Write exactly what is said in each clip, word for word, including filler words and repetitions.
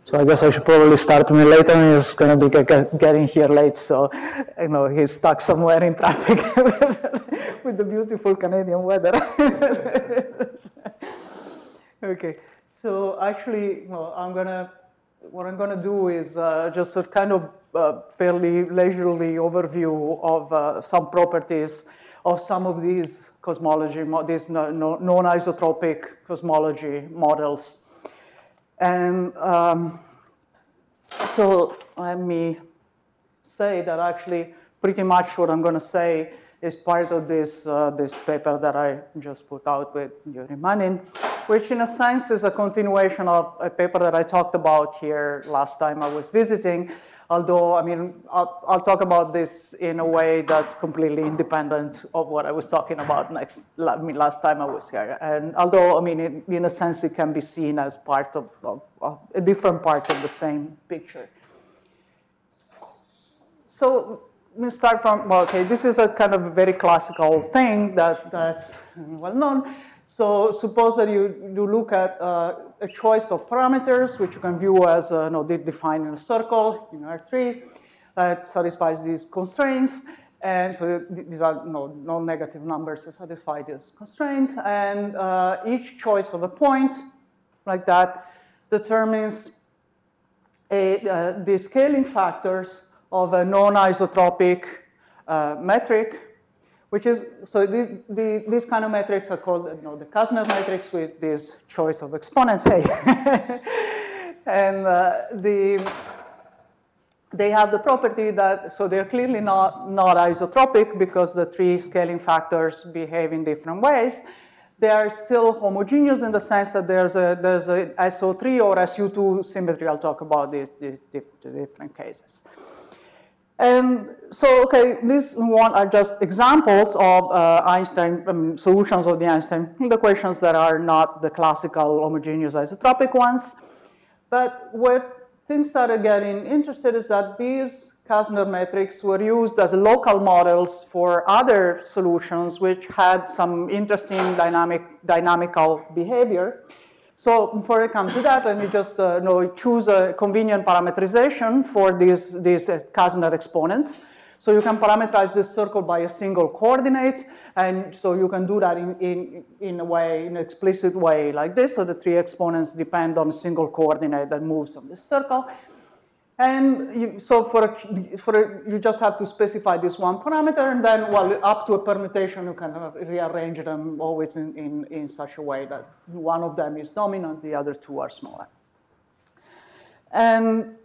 So I guess I should probably start me later. He's going to be get, getting here late, so you know he's stuck somewhere in traffic with the beautiful Canadian weather. Okay, so actually, well, I'm gonna what I'm gonna do is uh, just a kind of uh, fairly leisurely overview of uh, some properties of some of these cosmology, these non-isotropic cosmology models. And um, so let me say that actually pretty much what I'm going to say is part of this, uh, this paper that I just put out with Yuri Manin, which in a sense is a continuation of a paper that I talked about here last time I was visiting. Although, I mean, I'll, I'll talk about this in a way that's completely independent of what I was talking about next, I mean, last time I was here. And although, I mean, in, in a sense, it can be seen as part of, of, of a different part of the same picture. So let me start from, well, okay, this is a kind of very classical thing that, that's well known. So suppose that you, you look at uh, a choice of parameters, which you can view as uh, no, defined in a circle in R three that satisfies these constraints. And so these are no, no negative numbers that satisfy these constraints. And uh, each choice of a point like that determines a, uh, the scaling factors of a non-isotropic uh, metric, which is, so the, the, these kind of metrics are called, you know, the Kasner metrics with this choice of exponents. Hey. And uh, the, they have the property that, so they're clearly not, not isotropic because the three scaling factors behave in different ways. They are still homogeneous in the sense that there's a, there's a S O three or S U two symmetry. I'll talk about these, these different cases. And so, okay, these one are just examples of uh, Einstein um, solutions of the Einstein equations that are not the classical homogeneous isotropic ones. But what things started getting interested is that these Kasner metrics were used as local models for other solutions which had some interesting dynamic, dynamical behavior. So before I come to that, let me just uh, you know, choose a convenient parameterization for these, these uh, Kasner exponents. So you can parameterize this circle by a single coordinate, and so you can do that in, in, in a way, in an explicit way like this. So the three exponents depend on a single coordinate that moves on this circle. And you, so for, a, for a, you just have to specify this one parameter, and then, well, up to a permutation, you can rearrange them always in, in, in such a way that one of them is dominant, the other two are smaller. And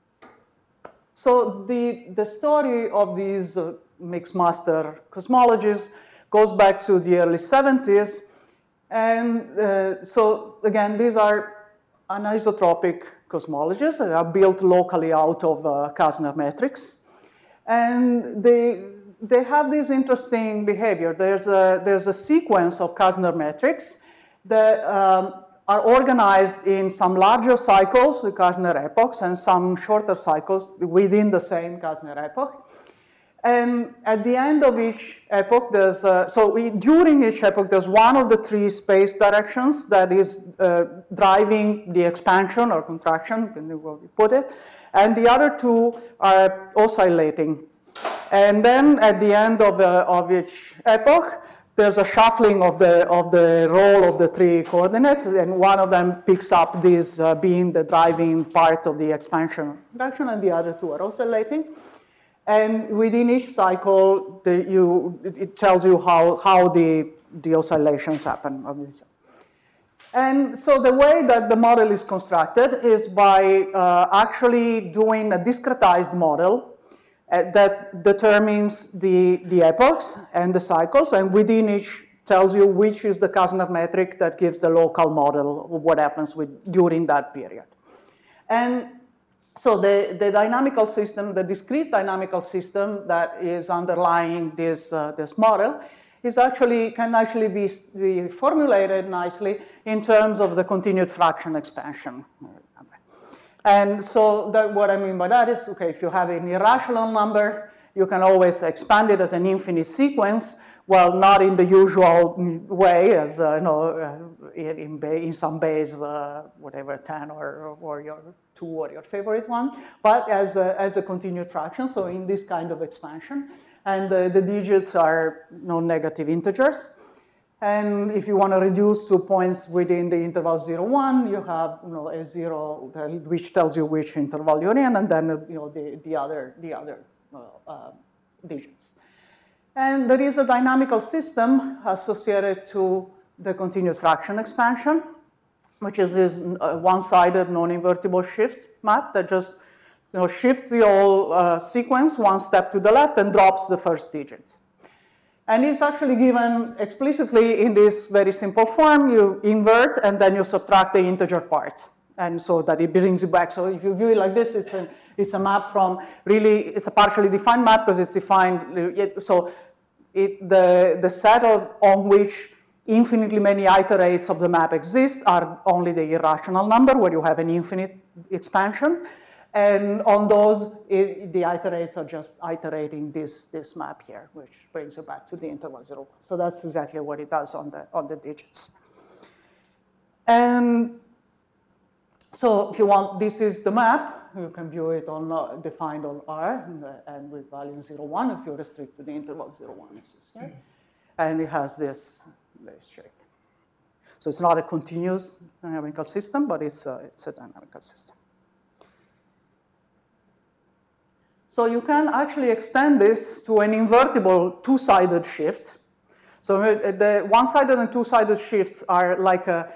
so the, the story of these uh, mixed master cosmologies goes back to the early seventies. And uh, so, again, these are anisotropic cosmologies that are built locally out of uh, Kasner metrics. And they, they have this interesting behavior. There's a, there's a sequence of Kasner metrics that um, are organized in some larger cycles, the Kasner epochs, and some shorter cycles within the same Kasner epoch. And at the end of each epoch, there's, uh, so we, during each epoch, there's one of the three space directions that is uh, driving the expansion or contraction, depending on how we put it, and the other two are oscillating. And then at the end of, the, of each epoch, there's a shuffling of the, of the role of the three coordinates, and one of them picks up this uh, being the driving part of the expansion contraction, and the other two are oscillating. And within each cycle, the, you, it tells you how, how the, the oscillations happen. And so the way that the model is constructed is by uh, actually doing a discretized model uh, that determines the, the epochs and the cycles, and within each tells you which is the Kasner metric that gives the local model of what happens with, during that period. And so the, the dynamical system, the discrete dynamical system that is underlying this, uh, this model is actually, can actually be, be formulated nicely in terms of the continued fraction expansion. And so that, what I mean by that is, okay, if you have an irrational number, you can always expand it as an infinite sequence Well, not in the usual way, as uh, you know, uh, in, in, in some Bayes, uh, whatever, ten or, or your two or your favorite one, but as a, as a continued fraction, so in this kind of expansion. And uh, the digits are non-negative integers. And if you want to reduce to points within the interval zero, one, you have you know, a zero, which tells you which interval you're in, and then you know, the, the other, the other uh, uh, digits. And there is a dynamical system associated to the continued fraction expansion, which is this uh, one-sided non-invertible shift map that just you know, shifts the whole uh, sequence one step to the left and drops the first digit. And it's actually given explicitly in this very simple form. You invert, and then you subtract the integer part. And so that it brings you back. So if you view it like this, it's a, it's a map from really, it's a partially defined map because it's defined. So it, the, the set of, on which infinitely many iterates of the map exist are only the irrational number, where you have an infinite expansion. And on those, it, the iterates are just iterating this, this map here, which brings you back to the interval zero. So that's exactly what it does on the, on the digits. And so if you want, this is the map. You can view it on uh, defined on R and, uh, and with value zero, one if you restrict to the interval zero, one. Mm-hmm. And it has this, this shape. So it's not a continuous dynamical system, but it's a, it's a dynamical system. So you can actually extend this to an invertible two-sided shift. So the one-sided and two-sided shifts are like a,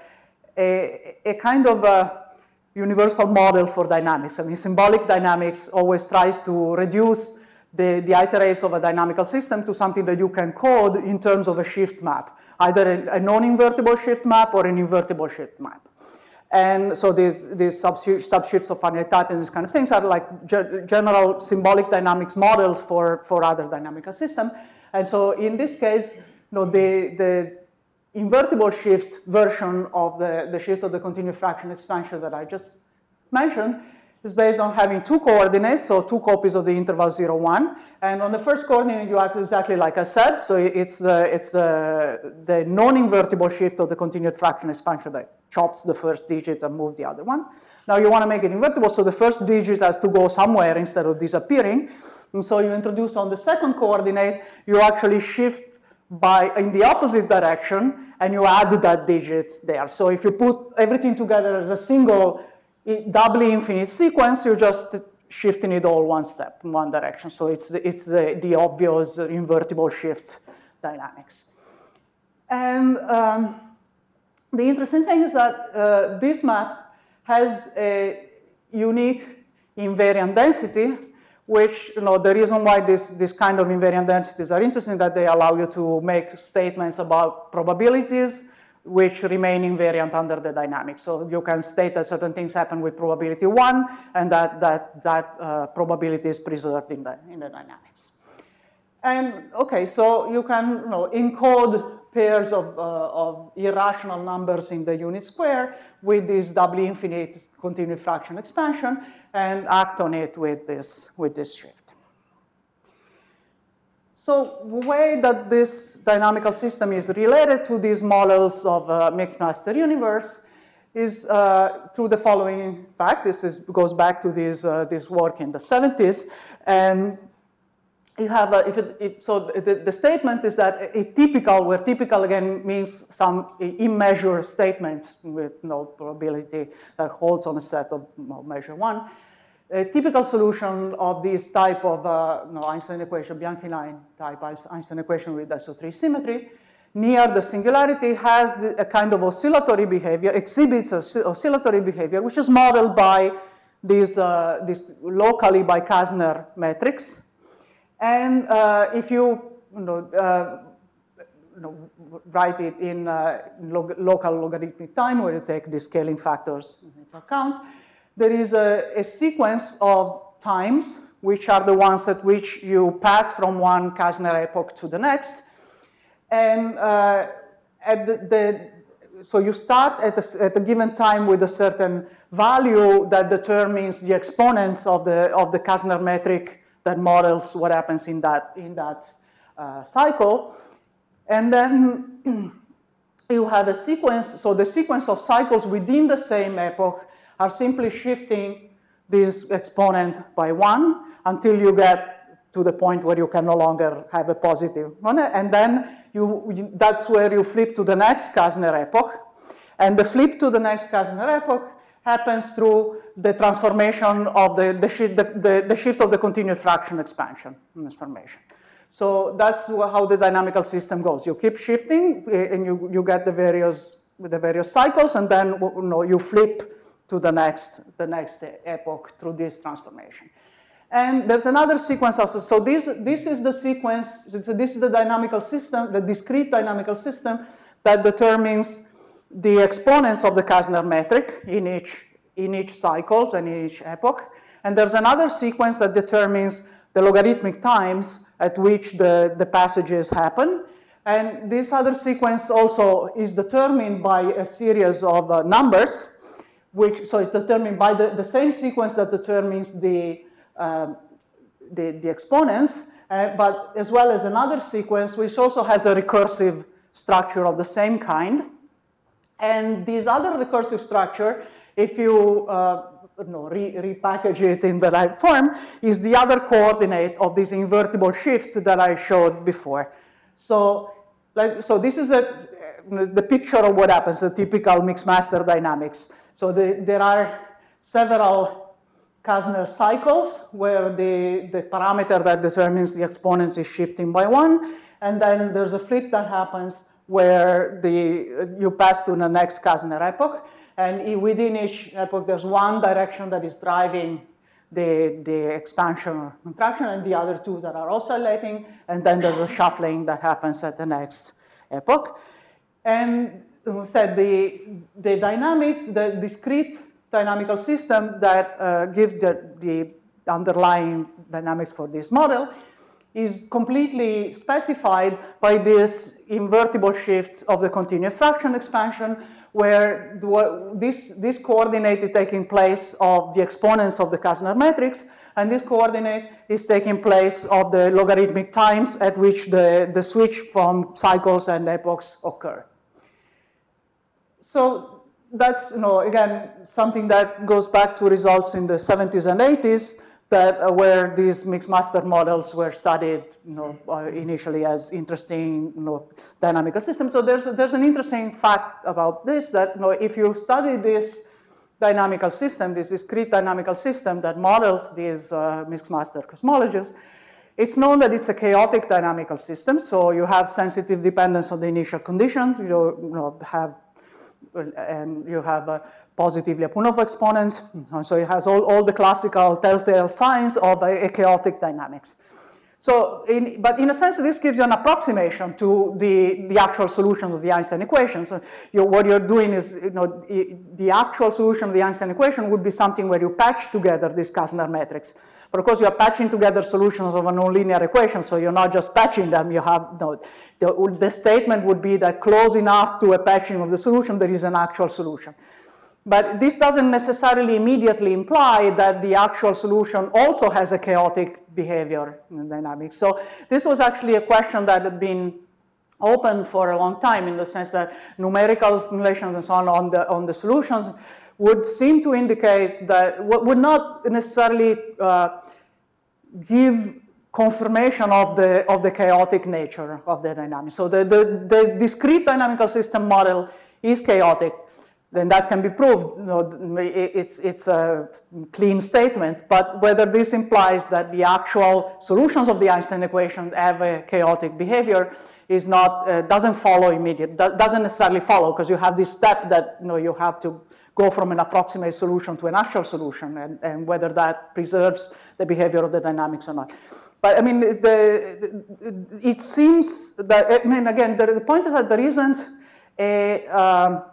a, a kind of a universal model for dynamics. I mean, symbolic dynamics always tries to reduce the, the iterates of a dynamical system to something that you can code in terms of a shift map, either a, a non-invertible shift map or an invertible shift map. And so these, these subshifts of finite type and these kind of things are like ge general symbolic dynamics models for, for other dynamical systems. And so in this case, you know, the, the invertible shift version of the, the shift of the continued fraction expansion that I just mentioned is based on having two coordinates, so two copies of the interval zero, one. And on the first coordinate, you act exactly like I said. So it's the, it's the, the non-invertible shift of the continued fraction expansion that chops the first digit and moves the other one. Now you want to make it invertible, so the first digit has to go somewhere instead of disappearing. And so you introduce on the second coordinate, you actually shift by in the opposite direction, and you add that digit there. So if you put everything together as a single doubly infinite sequence, you're just shifting it all one step in one direction. So it's the, it's the, the obvious invertible shift dynamics. And um, the interesting thing is that uh, this map has a unique invariant density, which, you know, the reason why this, this kind of invariant densities are interesting is that they allow you to make statements about probabilities which remain invariant under the dynamics. So you can state that certain things happen with probability one, and that, that, that uh, probability is preserved in the, in the dynamics. And okay, so you can you know, encode pairs of, uh, of irrational numbers in the unit square with this doubly infinite continued fraction expansion and act on it with this, with this shift. So the way that this dynamical system is related to these models of a mixed master universe is uh, through the following fact. This is, goes back to this, uh, this work in the seventies. And you have, a, if it, it, so the, the statement is that a typical, where typical again means some immeasured statement with no probability that holds on a set of well, measure one. A typical solution of this type of uh, no, Einstein equation, Bianchi line type Einstein equation with S O three symmetry, near the singularity has the, a kind of oscillatory behavior, exhibits oscillatory behavior, which is modeled by this, uh, this locally by Kasner metrics. And uh, if you, you know, uh, you know, write it in uh, log local logarithmic time, where you take the scaling factors into account, there is a, a sequence of times, which are the ones at which you pass from one Kasner epoch to the next. And uh, at the, the, so you start at a, at a given time with a certain value that determines the exponents of the, of the Kasner metric that models what happens in that, in that uh, cycle. And then you have a sequence, so the sequence of cycles within the same epoch are simply shifting this exponent by one until you get to the point where you can no longer have a positive one. And then you, you, that's where you flip to the next Kasner epoch. And the flip to the next Kasner epoch happens through the transformation of the, the, shift, the, the, the shift of the continued fraction expansion transformation. So that's how the dynamical system goes. You keep shifting, and you, you get the various, the various cycles, and then you, know, you flip to the next, the next epoch through this transformation. And there's another sequence also. So this, this is the sequence, so this is the dynamical system, the discrete dynamical system that determines the exponents of the Kasner metric in each, in each cycles and in each epoch. And there's another sequence that determines the logarithmic times at which the, the passages happen. And this other sequence also is determined by a series of uh, numbers, which, so it's determined by the, the same sequence that determines the, uh, the, the exponents, uh, but as well as another sequence which also has a recursive structure of the same kind. And this other recursive structure, if you uh, no, re repackage it in the right form, is the other coordinate of this invertible shift that I showed before. So, like, so this is a, the picture of what happens, the typical mixed master dynamics. So the, there are several Kasner cycles where the, the parameter that determines the exponents is shifting by one, and then there's a flip that happens where the, you pass to the next Kasner epoch. And within each epoch, there's one direction that is driving the, the expansion or contraction, and the other two that are oscillating. And then there's a shuffling that happens at the next epoch. And we said the, the dynamics, the discrete dynamical system that uh, gives the, the underlying dynamics for this model is completely specified by this invertible shift of the continuous fraction expansion, where this, this coordinate is taking place of the exponents of the Kasner matrix, and this coordinate is taking place of the logarithmic times at which the, the switch from cycles and epochs occur. So that's, you know, again, something that goes back to results in the seventies and eighties, that uh, where these mixed master models were studied, you know, uh, initially as interesting, you know, dynamical systems. So there's a, there's an interesting fact about this, that, you know, if you study this dynamical system, this discrete dynamical system that models these uh, mixed master cosmologies, it's known that it's a chaotic dynamical system. So you have sensitive dependence on the initial conditions. You, you know, have and you have a positive Lyapunov exponents. So it has all, all the classical telltale signs of a, a chaotic dynamics. So, in, but in a sense, this gives you an approximation to the, the actual solutions of the Einstein equation. So you, what you're doing is, you know, the actual solution of the Einstein equation would be something where you patch together these Kasner metrics. But of course, you are patching together solutions of a nonlinear equation, so you're not just patching them. You have, you know, the, the statement would be that close enough to a patching of the solution, there is an actual solution. But this doesn't necessarily immediately imply that the actual solution also has a chaotic behavior in dynamics. So this was actually a question that had been open for a long time, in the sense that numerical simulations and so on on the, on the solutions would seem to indicate that, would not necessarily uh, give confirmation of the, of the chaotic nature of the dynamics. So the, the, the discrete dynamical system model is chaotic. Then that can be proved. You know, it's, it's a clean statement, but whether this implies that the actual solutions of the Einstein equation have a chaotic behavior is not, uh, doesn't follow immediately, doesn't necessarily follow, because you have this step that, you know, you have to go from an approximate solution to an actual solution, and, and whether that preserves the behavior of the dynamics or not. But I mean, the, it seems that, I mean, again, the, the point is that there isn't a, um,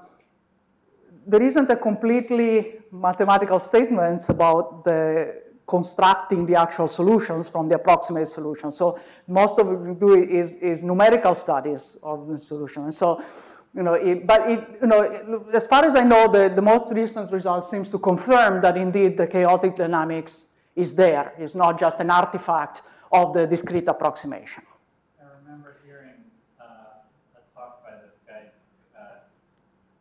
there isn't a completely mathematical statement about the constructing the actual solutions from the approximate solution. So most of what we do is, is numerical studies of the solution. And so, you know, it, but it, you know, it, as far as I know, the, the most recent result seems to confirm that indeed the chaotic dynamics is there. It's not just an artifact of the discrete approximation. I remember hearing uh,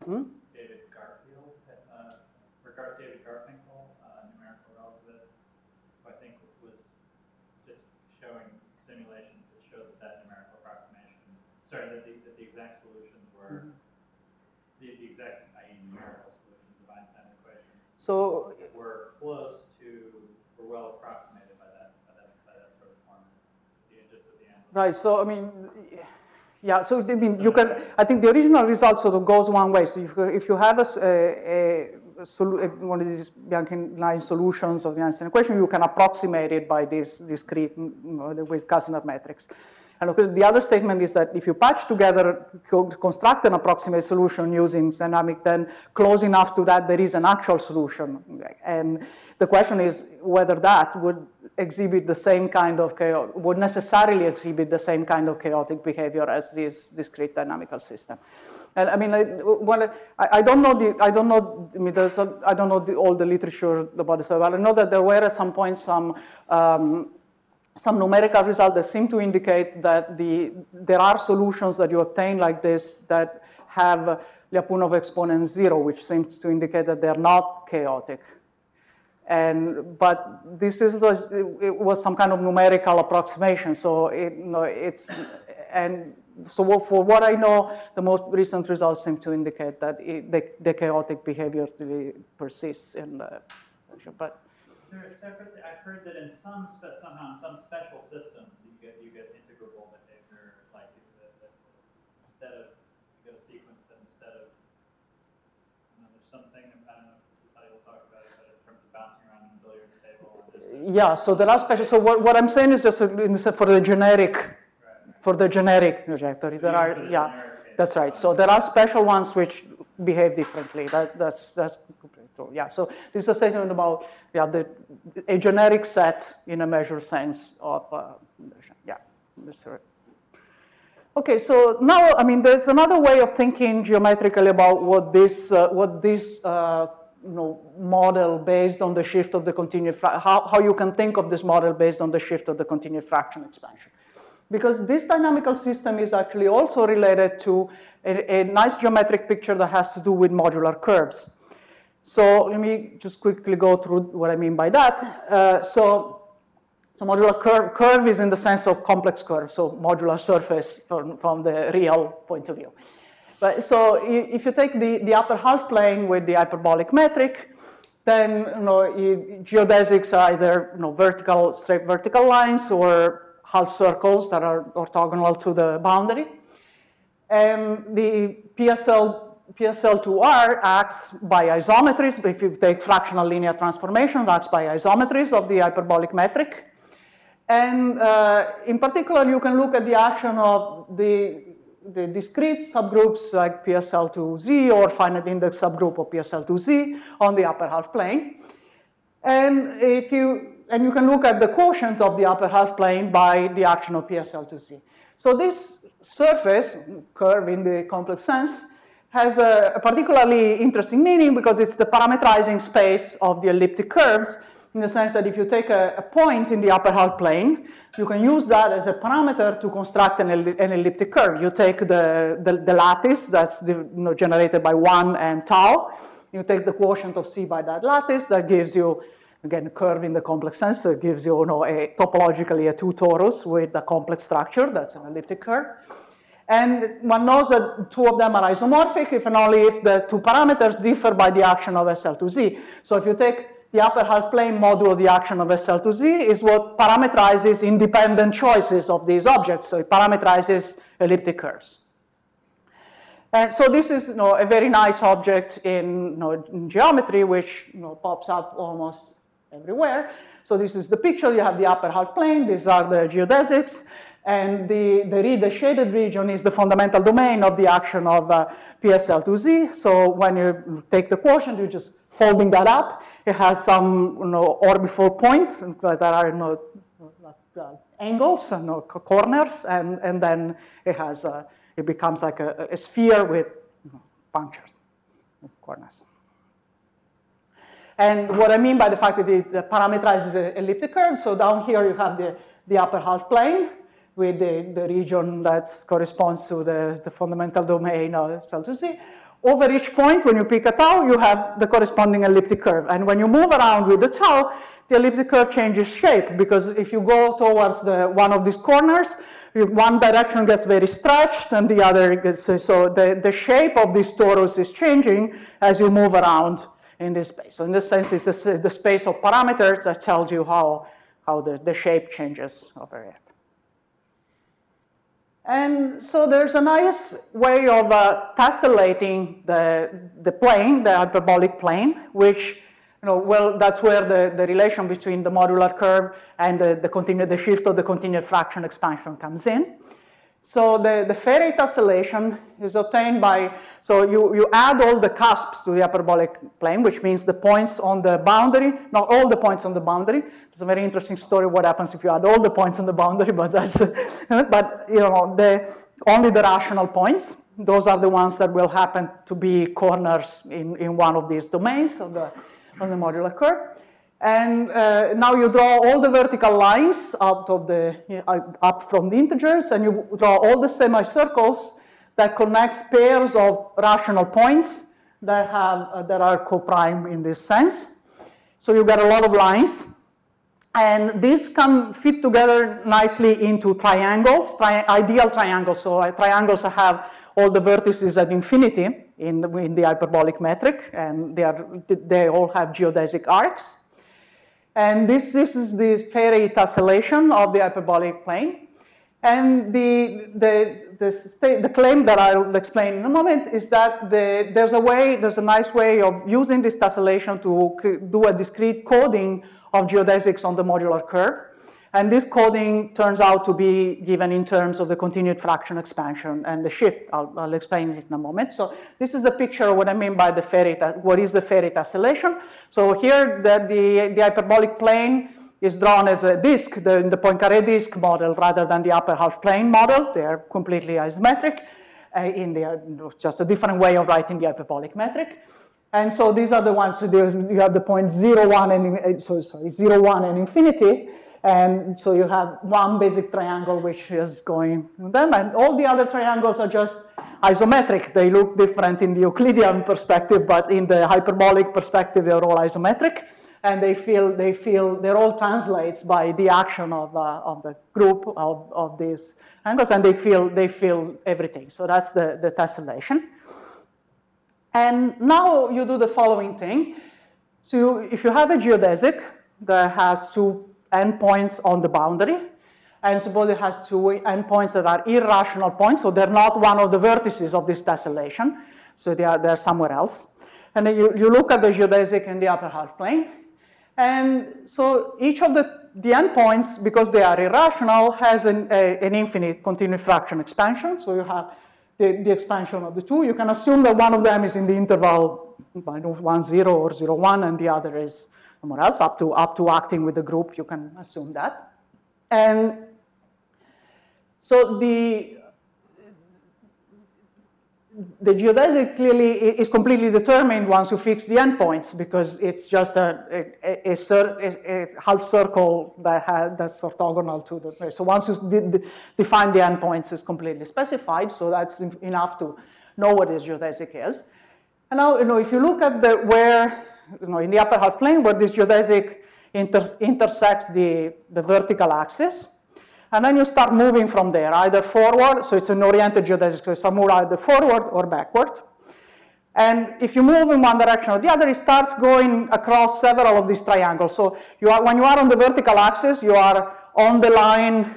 Hmm? David Garfield, uh, or Gar David Garfinkel, uh, numerical relativist, who I think was just showing simulations that showed that that numerical approximation, sorry, that the, that the exact solutions were, mm-hmm. the, the exact, that is numerical solutions of Einstein equations so, were close to, were well approximated by that, by that, by that sort of formula. Just at the end. Right, so I mean, yeah, so I mean, you can, I think the original result sort of goes one way. So if, if you have a, a, a, one of these Bianchi-line solutions of the Einstein equation, you can approximate it by this discrete, you know, with Casimir metrics. And the other statement is that if you patch together, construct an approximate solution using dynamic, then close enough to that there is an actual solution. And the question is whether that would exhibit the same kind of chaos, would necessarily exhibit the same kind of chaotic behavior as this discrete dynamical system. And I mean, I, when I, I don't know the, I don't know, I mean, there's a, I don't know the, all the literature about this, but I know that there were at some point some, um, some numerical results that seem to indicate that the, there are solutions that you obtain like this that have Lyapunov exponent zero, which seems to indicate that they're not chaotic. And, but this is, it was some kind of numerical approximation, so it, you know, it's, and so for what I know, the most recent results seem to indicate that it, the, the chaotic behavior persists in the, but. Is there a separate, I've heard that in some, somehow in some special systems, you get, you get integrable behavior, like that, that instead of, you get a sequence that instead of, you know, there's something, I don't know if this is how you'll talk about it, but in terms of bouncing around on the billiard table. And yeah, so there are special, so what, what I'm saying is just for the generic, right. for the generic trajectory, so there are, the yeah, that's right. So there are special ones which behave differently. That, that's, that's completely true. Yeah, so this is a statement about, yeah, the, a generic set in a measured sense of, uh, yeah, that's right. Okay, so now, I mean, there's another way of thinking geometrically about what this, uh, what this, uh, you know, model based on the shift of the continued, how, how you can think of this model based on the shift of the continued fraction expansion. Because this dynamical system is actually also related to a, a nice geometric picture that has to do with modular curves. So let me just quickly go through what I mean by that. Uh, so, so modular curve, curve is in the sense of complex curve, so modular surface from, from the real point of view. But so if you take the, the upper half plane with the hyperbolic metric, then you know, geodesics are either you know, vertical, straight vertical lines or half circles that are orthogonal to the boundary. And the P S L, P S L two R acts by isometries. If you take fractional linear transformations, acts by isometries of the hyperbolic metric. And uh, in particular, you can look at the action of the, the discrete subgroups like P S L two Z or finite index subgroup of P S L two Z on the upper half plane. And if you And you can look at the quotient of the upper half plane by the action of P S L two Z. So this surface, curve in the complex sense, has a, a particularly interesting meaning because it's the parametrizing space of the elliptic curve, in the sense that if you take a, a point in the upper half plane, you can use that as a parameter to construct an, an elliptic curve. You take the, the, the lattice that's the, you know, generated by one and tau. You take the quotient of C by that lattice, that gives you, again, a curve in the complex sense, so it gives you, you know, a, topologically a two torus with a complex structure, that's an elliptic curve. And one knows that two of them are isomorphic if and only if the two parameters differ by the action of S L two Z. So if you take the upper half plane modulo the action of S L two Z is what parameterizes independent choices of these objects. So it parameterizes elliptic curves. And so this is, you know, a very nice object in, you know, in geometry, which, you know, pops up almost everywhere. So this is the picture. You have the upper half plane. These are the geodesics. And the, the, the shaded region is the fundamental domain of the action of uh, P S L two Z. So when you take the quotient, you're just folding that up. It has some, you know, orbifold points that are, you know, uh, angles and, you know, corners, and, and then it has uh, it becomes like a, a sphere with, you know, punctures, corners. And what I mean by the fact that it parameterizes an elliptic curve, so down here you have the, the upper half plane with the, the region that corresponds to the, the fundamental domain of S L two Z. over each point, when you pick a tau, you have the corresponding elliptic curve. And when you move around with the tau, the elliptic curve changes shape, because if you go towards the, one of these corners, one direction gets very stretched and the other gets, so the, the shape of this torus is changing as you move around in this space. So in this sense, it's the, the space of parameters that tells you how, how the, the shape changes over here. And so there's a nice way of uh, tessellating the, the plane, the hyperbolic plane, which, you know, well, that's where the, the relation between the modular curve and the, the, continued, the shift of the continued fraction expansion comes in. So the, the Féré tessellation is obtained by, so you, you add all the cusps to the hyperbolic plane, which means the points on the boundary, not all the points on the boundary. It's a very interesting story what happens if you add all the points on the boundary, but that's, but you know, the, only the rational points. Those are the ones that will happen to be corners in, in one of these domains of the, on the modular curve. And uh, now you draw all the vertical lines out of the, you know, up from the integers, and you draw all the semicircles that connects pairs of rational points that, have, uh, that are co-prime in this sense. So you get a lot of lines. And these can fit together nicely into triangles, tri ideal triangles. So uh, triangles have all the vertices at infinity in the, in the hyperbolic metric, and they, are, they all have geodesic arcs. And this, this is the Féré tessellation of the hyperbolic plane. And the, the, the, the claim that I'll explain in a moment is that the, there's a way, there's a nice way of using this tessellation to do a discrete coding of geodesics on the modular curve. And this coding turns out to be given in terms of the continued fraction expansion and the shift. I'll, I'll explain it in a moment. So this is a picture of what I mean by the Féré, what is the Féré tessellation. So here the, the, the hyperbolic plane is drawn as a disk, the, the Poincaré disk model, rather than the upper half plane model. They are completely isometric. Uh, in the, just a different way of writing the hyperbolic metric. And so these are the ones, so you have the points zero, one, and, so, sorry, zero, one, and infinity. And so you have one basic triangle which is going with them, and all the other triangles are just isometric. They look different in the Euclidean perspective, but in the hyperbolic perspective, they're all isometric, and they feel they feel they're all translates by the action of uh, of the group of, of these angles, and they feel they feel everything. So that's the the tessellation. And now you do the following thing. So if you have a geodesic that has two endpoints on the boundary, and suppose it has two endpoints that are irrational points, so they're not one of the vertices of this tessellation, so they are they're somewhere else. And then you, you look at the geodesic in the upper half plane, and so each of the, the endpoints, because they are irrational, has an, a, an infinite continued fraction expansion, so you have the, the expansion of the two. You can assume that one of them is in the interval I don't know, one, zero, or zero, one, and the other is somewhere else, up to, up to acting with the group, you can assume that. And so the, the geodesic clearly is completely determined once you fix the endpoints, because it's just a, a, a, a, a half circle that has, that's orthogonal to the, so once you de de define the endpoints, it's completely specified, so that's enough to know what this geodesic is. And now, you know, if you look at the, where, you know, in the upper half plane, where this geodesic inter intersects the, the vertical axis, and then you start moving from there, either forward, so it's an oriented geodesic, so you start moving either forward or backward. And if you move in one direction or the other, it starts going across several of these triangles. So you are, when you are on the vertical axis, you are on the line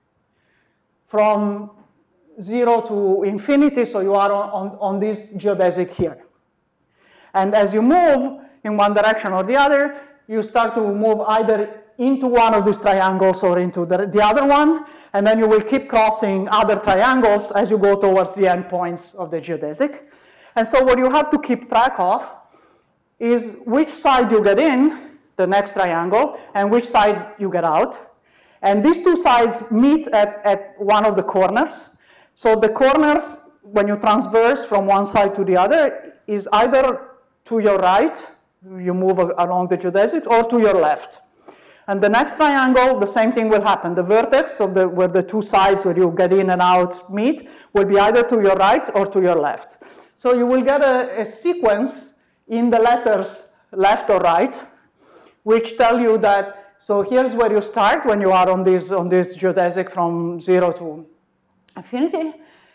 from zero to infinity, so you are on, on, on this geodesic here. And as you move in one direction or the other, you start to move either into one of these triangles or into the, the other one, and then you will keep crossing other triangles as you go towards the endpoints of the geodesic. And so what you have to keep track of is which side you get in, the next triangle, and which side you get out. And these two sides meet at, at one of the corners. So the corners, when you transverse from one side to the other, is either to your right, you move along the geodesic, or to your left. And the next triangle, the same thing will happen. The vertex of the, where the two sides where you get in and out meet will be either to your right or to your left. So you will get a, a sequence in the letters left or right, which tell you that, so here's where you start when you are on this, on this geodesic from zero to infinity.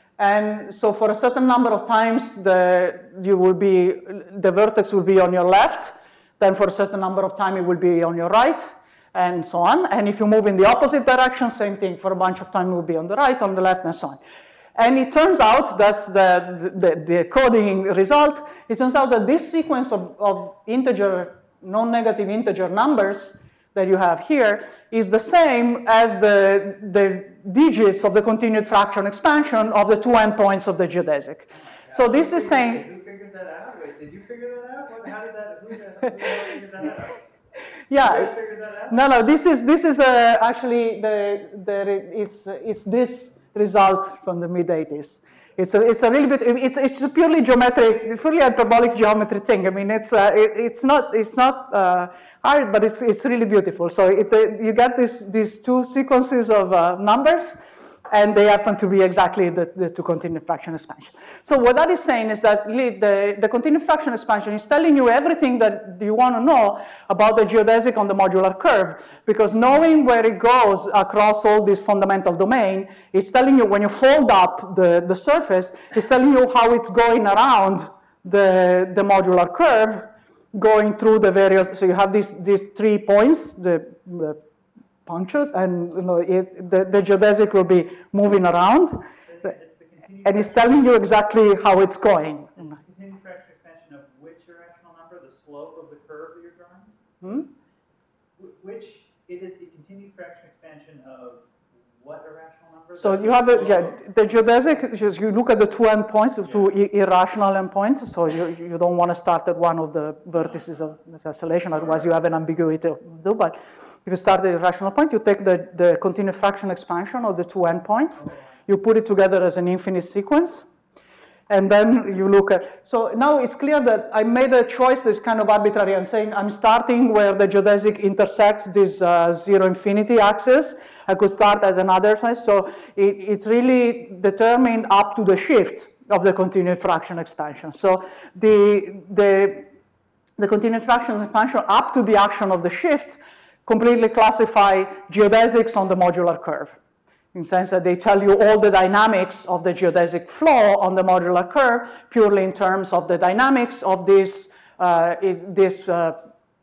And so for a certain number of times, the, you will be, the vertex will be on your left. Then for a certain number of time, it will be on your right, and so on. And if you move in the opposite direction, same thing. For a bunch of time, it will be on the right, on the left, and so on. And it turns out, that's the, the, the coding result, it turns out that this sequence of, of integer, non-negative integer numbers that you have here is the same as the, the digits of the continued fraction expansion of the two endpoints of the geodesic. Yeah, so this is saying... Who figured that out? Wait, did you figure that out? What, how did that, who, who figured that out? Yeah. You guys figured that out? No, no, this is, this is uh, actually, the, the, it's, it's this result from the mid eighties. It's a, it's a little bit, it's, it's a purely geometric, purely hyperbolic geometry thing. I mean, it's, uh, it, it's not, it's not uh, hard, but it's, it's really beautiful. So it, uh, you get this, these two sequences of uh, numbers, and they happen to be exactly the, the two continued fraction expansion. So what that is saying is that the, the continued fraction expansion is telling you everything that you want to know about the geodesic on the modular curve, because knowing where it goes across all this fundamental domain is telling you, when you fold up the, the surface, it's telling you how it's going around the, the modular curve, going through the various, so you have these, these three points, the, the punctures, and you know, it, the, the geodesic will be moving around, it's and it's telling you exactly how it's going. It's the continued fraction expansion of which irrational number, the slope of the curve that you're drawing? Hmm? Which, it is the continued fraction expansion of what irrational number? So you have the, yeah, the geodesic, just you look at the two endpoints, the two yeah. irrational endpoints, so you, you don't want to start at one of the vertices of the tessellation, otherwise you have an ambiguity to do, but if you start at the irrational point, you take the, the continued fraction expansion of the two endpoints, you put it together as an infinite sequence, and then you look at, so now it's clear that I made a choice that's kind of arbitrary. I'm saying I'm starting where the geodesic intersects this uh, zero infinity axis. I could start at another place, so it, it's really determined up to the shift of the continued fraction expansion. So the, the, the continued fraction expansion up to the action of the shift completely classify geodesics on the modular curve, in the sense that they tell you all the dynamics of the geodesic flow on the modular curve, purely in terms of the dynamics of this, uh, it, this uh,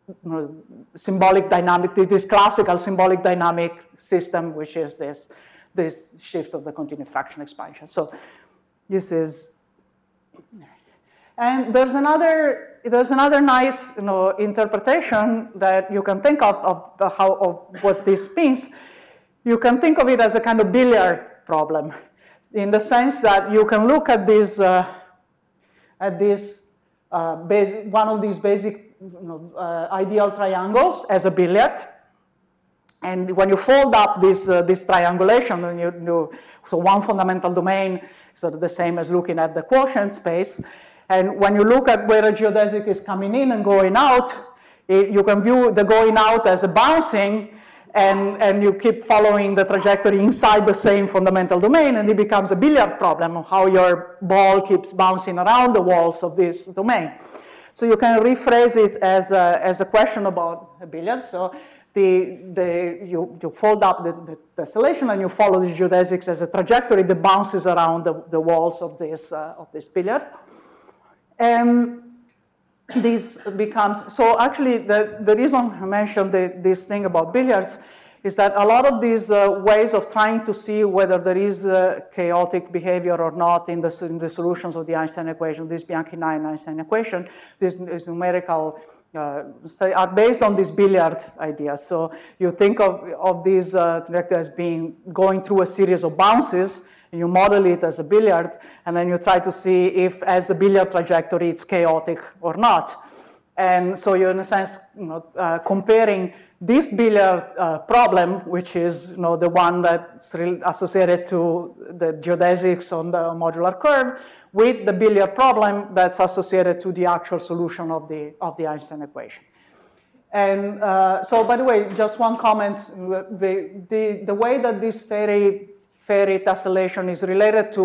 symbolic dynamic, this classical symbolic dynamic system, which is this, this shift of the continued fraction expansion. So this is, and there's another, there's another nice, you know, interpretation that you can think of, of how, of what this means. You can think of it as a kind of billiard problem, in the sense that you can look at this, uh, at this, uh, one of these basic, you know, uh, ideal triangles as a billiard. And when you fold up this, uh, this triangulation, and you, you, so one fundamental domain is sort of the same as looking at the quotient space. And when you look at where a geodesic is coming in and going out, it, you can view the going out as a bouncing, and, and you keep following the trajectory inside the same fundamental domain, and it becomes a billiard problem of how your ball keeps bouncing around the walls of this domain. So you can rephrase it as a, as a question about a billiard. So the, the, you, you fold up the, the tessellation and you follow the geodesics as a trajectory that bounces around the, the walls of this, uh, of this billiard. And this becomes, so actually the, the reason I mentioned the, this thing about billiards is that a lot of these uh, ways of trying to see whether there is uh, chaotic behavior or not in the, in the solutions of the Einstein equation, this Bianchi-Nine Einstein equation, this, this numerical, uh, are based on this billiard idea. So you think of, of these uh, trajectories as being going through a series of bounces, and you model it as a billiard, and then you try to see if, as a billiard trajectory, it's chaotic or not. And so you're, in a sense, you know, uh, comparing this billiard uh, problem, which is, you know, the one that's associated to the geodesics on the modular curve, with the billiard problem that's associated to the actual solution of the, of the Einstein equation. And uh, so, by the way, just one comment, the, the, the way that this theory Fairy tessellation is related to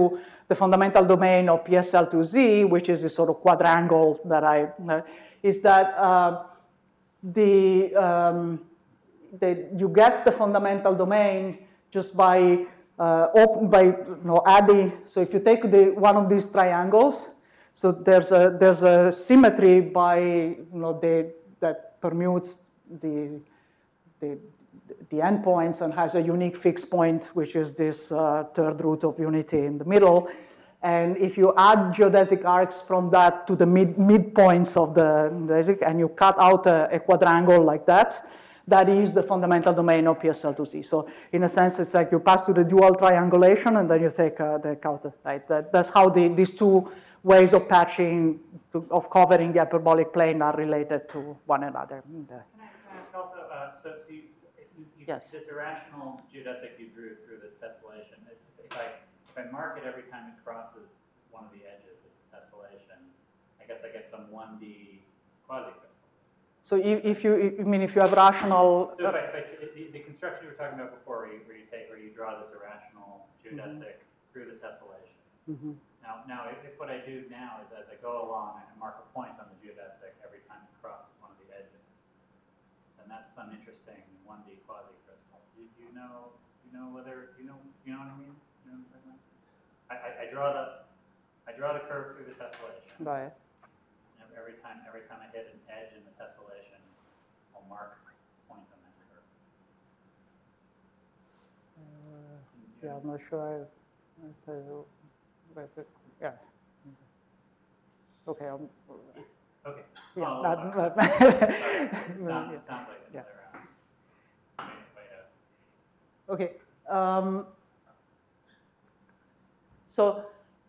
the fundamental domain of P S L two Z, which is this sort of quadrangle that I, uh, is that uh, the, um, the, you get the fundamental domain just by, uh, open, by you know, adding, so if you take the, one of these triangles, so there's a, there's a symmetry by, you know, the, that permutes the, the, the endpoints and has a unique fixed point, which is this uh, third root of unity in the middle. And if you add geodesic arcs from that to the mid midpoints of the geodesic, and you cut out a, a quadrangle like that, that is the fundamental domain of P S L two Z. So in a sense, it's like you pass to the dual triangulation, and then you take uh, the counter. Right? That, that's how the, these two ways of patching, to, of covering the hyperbolic plane are related to one another. Can I, can I ask also, uh, so, so you, you, you, yes. this irrational geodesic you drew through this tessellation, if I, if I mark it every time it crosses one of the edges of the tessellation, I guess I get some one D quasi-crystal. So if you, I mean, if you have rational... So if I, if I t the, the construction you were talking about before, where you, where you take, where you draw this irrational geodesic mm-hmm. through the tessellation. Mm-hmm. Now, now if, if what I do now is as I go along, I mark a point on the geodesic every time it crosses one of the edges, then that's some interesting one D quasi-crystal. Do you know, you know whether, you know, you know what I mean? You know what I'm talking about? I, I, I draw the, I draw the curve through the tessellation. Right. Every time, every time I hit an edge in the tessellation, I'll mark a point on that curve. Uh, yeah, I'm not sure. I, I, yeah. Okay. I'm, okay. Yeah. Oh, That, uh, that, it, sounds, it sounds like yeah. another uh, way, way to. Okay. Um, so.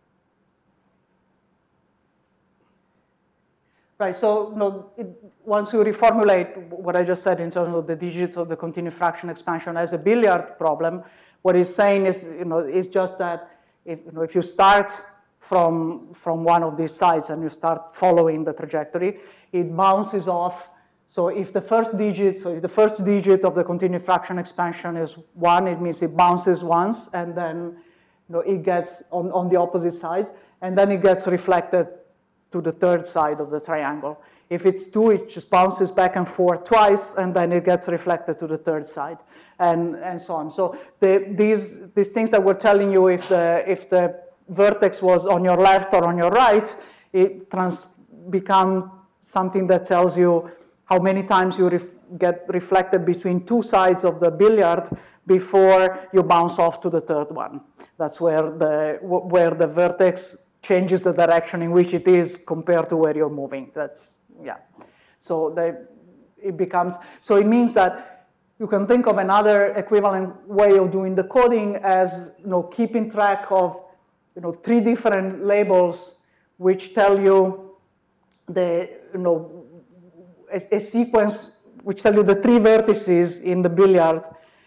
Right, so you know, it, once you reformulate what I just said in terms of the digits of the continued fraction expansion as a billiard problem, what it's saying is, you know, it's just that if you know if you start from from one of these sides and you start following the trajectory, it bounces off. So if the first digit, so if the first digit of the continued fraction expansion is one, it means it bounces once, and then you know it gets on on the opposite side, and then it gets reflected to the third side of the triangle. If it's two, it just bounces back and forth twice, and then it gets reflected to the third side, and, and so on. So the, these, these things that we're telling you, if the, if the vertex was on your left or on your right, it trans become something that tells you how many times you ref get reflected between two sides of the billiard before you bounce off to the third one. That's where the, where the vertex changes the direction in which it is compared to where you're moving. That's, yeah. So the, it becomes, so it means that you can think of another equivalent way of doing the coding as, you know, keeping track of, you know, three different labels which tell you the, you know, a, a sequence which tell you the three vertices in the billiard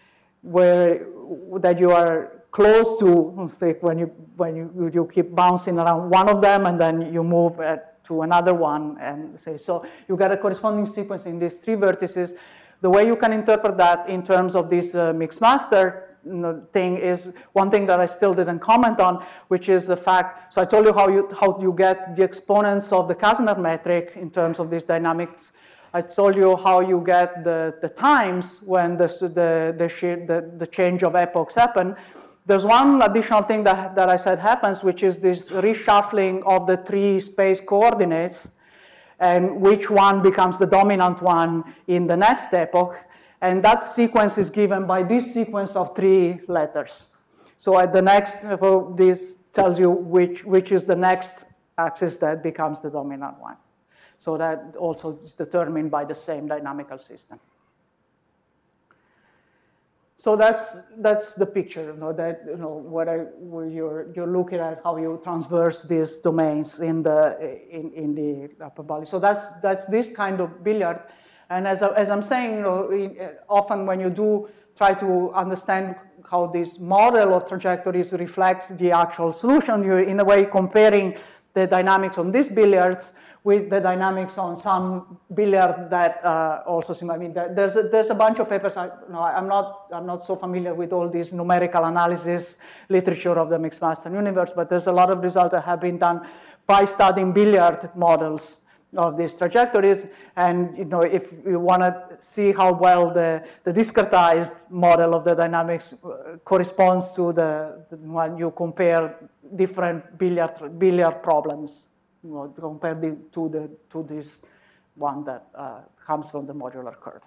where that you are close to, like when you when you you keep bouncing around one of them and then you move at, to another one and say so you get a corresponding sequence in these three vertices. The way you can interpret that in terms of this uh, mixed master you know, thing is one thing that I still didn't comment on, which is the fact. So I told you how you how you get the exponents of the Kasner metric in terms of these dynamics. I told you how you get the the times when the the the, the, the change of epochs happen. There's one additional thing that, that I said happens, which is this reshuffling of the three space coordinates and which one becomes the dominant one in the next epoch. And that sequence is given by this sequence of three letters. So at the next, well, this tells you which, which is the next axis that becomes the dominant one. So that also is determined by the same dynamical system. So that's that's the picture, you know, that you know what I where you're you're looking at how you transverse these domains in the in in the upper body. So that's that's this kind of billiard, and as I, as I'm saying, you know, in, often when you do try to understand how this model of trajectories reflects the actual solution, you're in a way comparing the dynamics on these billiards with the dynamics on some billiard that uh, also seem, I mean, there's a, there's a bunch of papers. I, no, I'm not, I'm not so familiar with all this numerical analysis literature of the mixed master universe, but there's a lot of results that have been done by studying billiard models of these trajectories. And you know, if you want to see how well the, the discretized model of the dynamics uh, corresponds to the, the when you compare different billiard billiard problems, you know, compare the, to the to this one that uh, comes from the modular curve.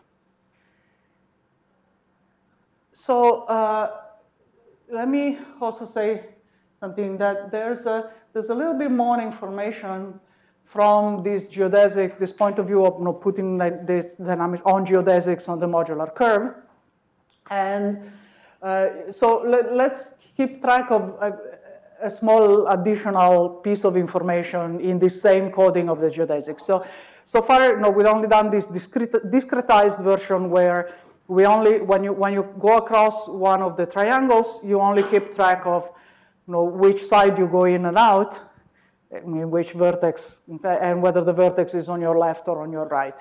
So uh, let me also say something that there's a there's a little bit more information from this geodesic, this point of view of you know, putting this dynamic on geodesics on the modular curve. And uh, so let, let's keep track of a, a small additional piece of information in this same coding of the geodesics. So, so far, you know, we've only done this discrete, discretized version where we only, when you, when you go across one of the triangles, you only keep track of you know, which side you go in and out, I mean, which vertex, and whether the vertex is on your left or on your right.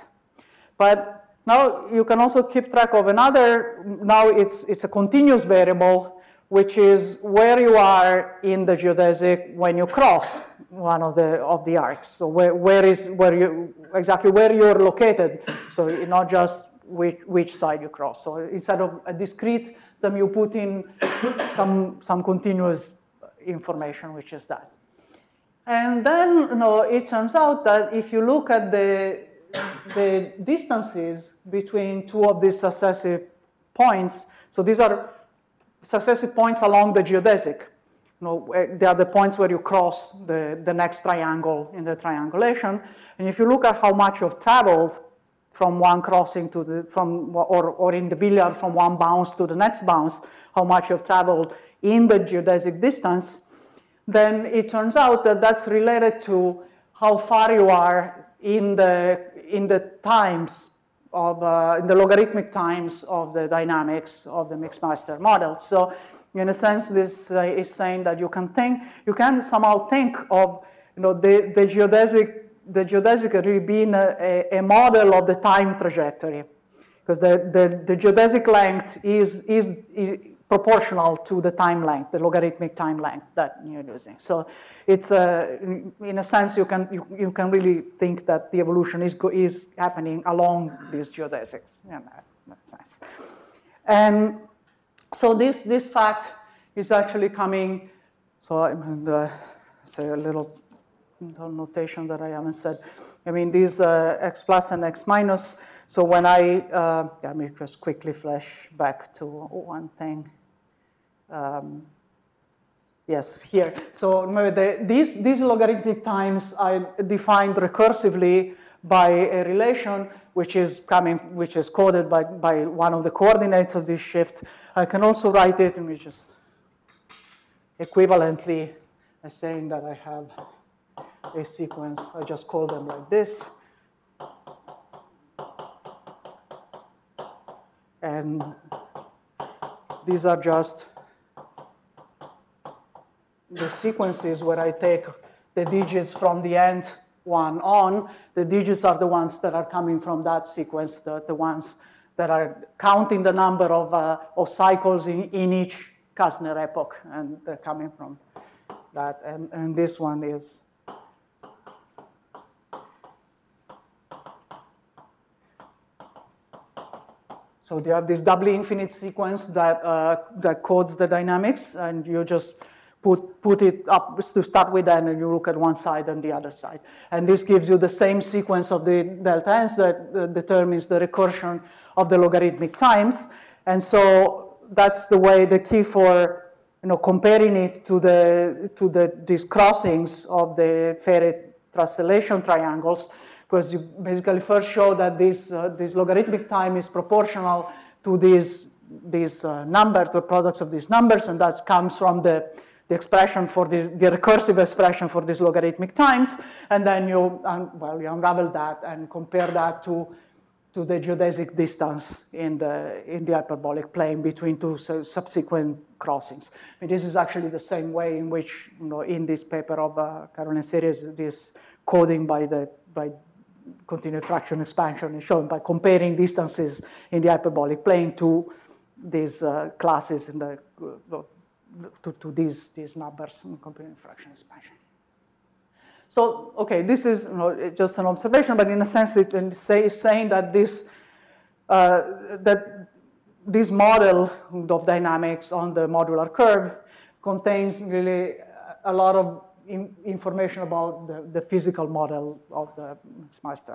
But now you can also keep track of another, now it's, it's a continuous variable, which is where you are in the geodesic when you cross one of the, of the arcs. So where, where is, where you, exactly where you're located. So not just which, which side you cross. So instead of a discrete, then you put in some, some continuous information, which is that. And then you know, it turns out that if you look at the, the distances between two of these successive points, so these are successive points along the geodesic. You know, they are the points where you cross the, the next triangle in the triangulation. And if you look at how much you've traveled from one crossing to the, from, or, or in the billiard from one bounce to the next bounce, how much you've traveled in the geodesic distance, then it turns out that that's related to how far you are in the, in the times of, uh, in the logarithmic times of the dynamics of the mixed master model. So in a sense, this uh, is saying that you can think, you can somehow think of you know, the, the geodesic, the geodesic really being a, a, a model of the time trajectory. Because the, the, the geodesic length is, is, is proportional to the time length, the logarithmic time length that you're using. So it's, uh, in a sense, you can, you, you can really think that the evolution is, go, is happening along these geodesics in that, in that sense. And so this, this fact is actually coming, so I'm going to say a little, little notation that I haven't said. I mean, these uh, x plus and x minus, so when I, uh, let me just quickly flash back to one thing. Um, yes, here. So remember, the, these, these logarithmic times are defined recursively by a relation which is coming, which is coded by, by one of the coordinates of this shift. I can also write it, and we just equivalently as saying that I have a sequence. I just call them like this. And these are just the sequences where I take the digits from the end one on. The digits are the ones that are coming from that sequence, the, the ones that are counting the number of, uh, of cycles in, in each Kastner epoch, and they're coming from that. And, and this one is so you have this doubly infinite sequence that, uh, that codes the dynamics, and you just put, put it up to start with, and you look at one side and the other side. And this gives you the same sequence of the delta n's that uh, determines the recursion of the logarithmic times. And so that's the way, the key for you know, comparing it to, the, to the, these crossings of the Ferret translation triangles, because you basically first show that this, uh, this logarithmic time is proportional to these, these uh, numbers, the products of these numbers, and that comes from the, the expression for this, the recursive expression for these logarithmic times, and then you, um, well, you unravel that and compare that to, to the geodesic distance in the, in the hyperbolic plane between two su subsequent crossings. And this is actually the same way in which, you know, in this paper of uh, Caroline series, this coding by the by continued fraction expansion is shown by comparing distances in the hyperbolic plane to these uh, classes in the uh, to, to these these numbers in continued fraction expansion. So okay, this is you know, just an observation, but in a sense, it is say, saying that this uh, that this model of dynamics on the modular curve contains really a lot of in information about the, the physical model of the Mixmaster.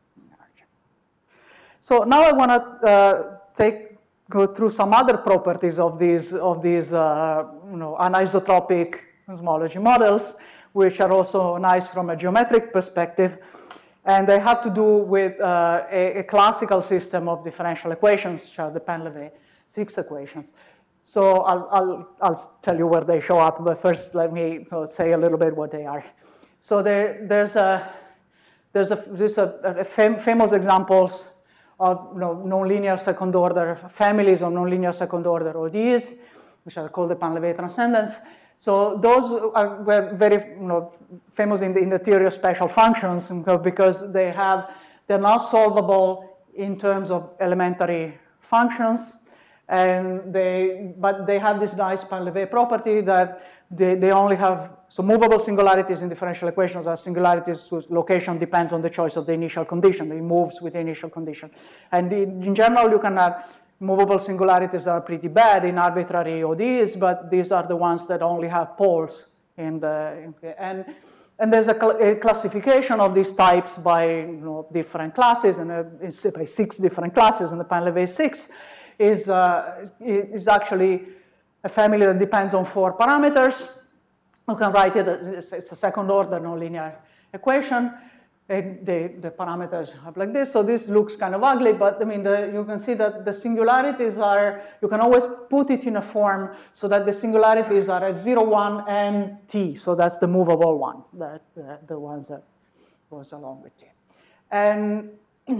So now I want to uh, take go through some other properties of these of these uh, you know anisotropic cosmology models, which are also nice from a geometric perspective, and they have to do with uh, a, a classical system of differential equations, which are the Painlevé six equations. So I'll, I'll, I'll tell you where they show up, but first let me you know, say a little bit what they are. So there, there's a there's a there's a, a fam famous examples of you know, nonlinear second order families of nonlinear second order O Ds, which are called the Painlevé transcendents. So those are were very you know, famous in the, in the theory of special functions because they have they're not solvable in terms of elementary functions. And they, but they have this nice Painlevé property that they, they only have, so movable singularities in differential equations are singularities whose location depends on the choice of the initial condition. It moves with the initial condition. And in, in general, you can have movable singularities that are pretty bad in arbitrary O Ds, but these are the ones that only have poles in the, and, and there's a, cl a classification of these types by you know, different classes, and uh, it's by six different classes, and the Painlevé six is, uh, is actually a family that depends on four parameters. You can write it, it's a second order nonlinear equation. And the, the parameters are like this. So this looks kind of ugly, but I mean, the, you can see that the singularities are, you can always put it in a form so that the singularities are at zero, one, and t. So that's the movable one, that, uh, the ones that goes along with t. And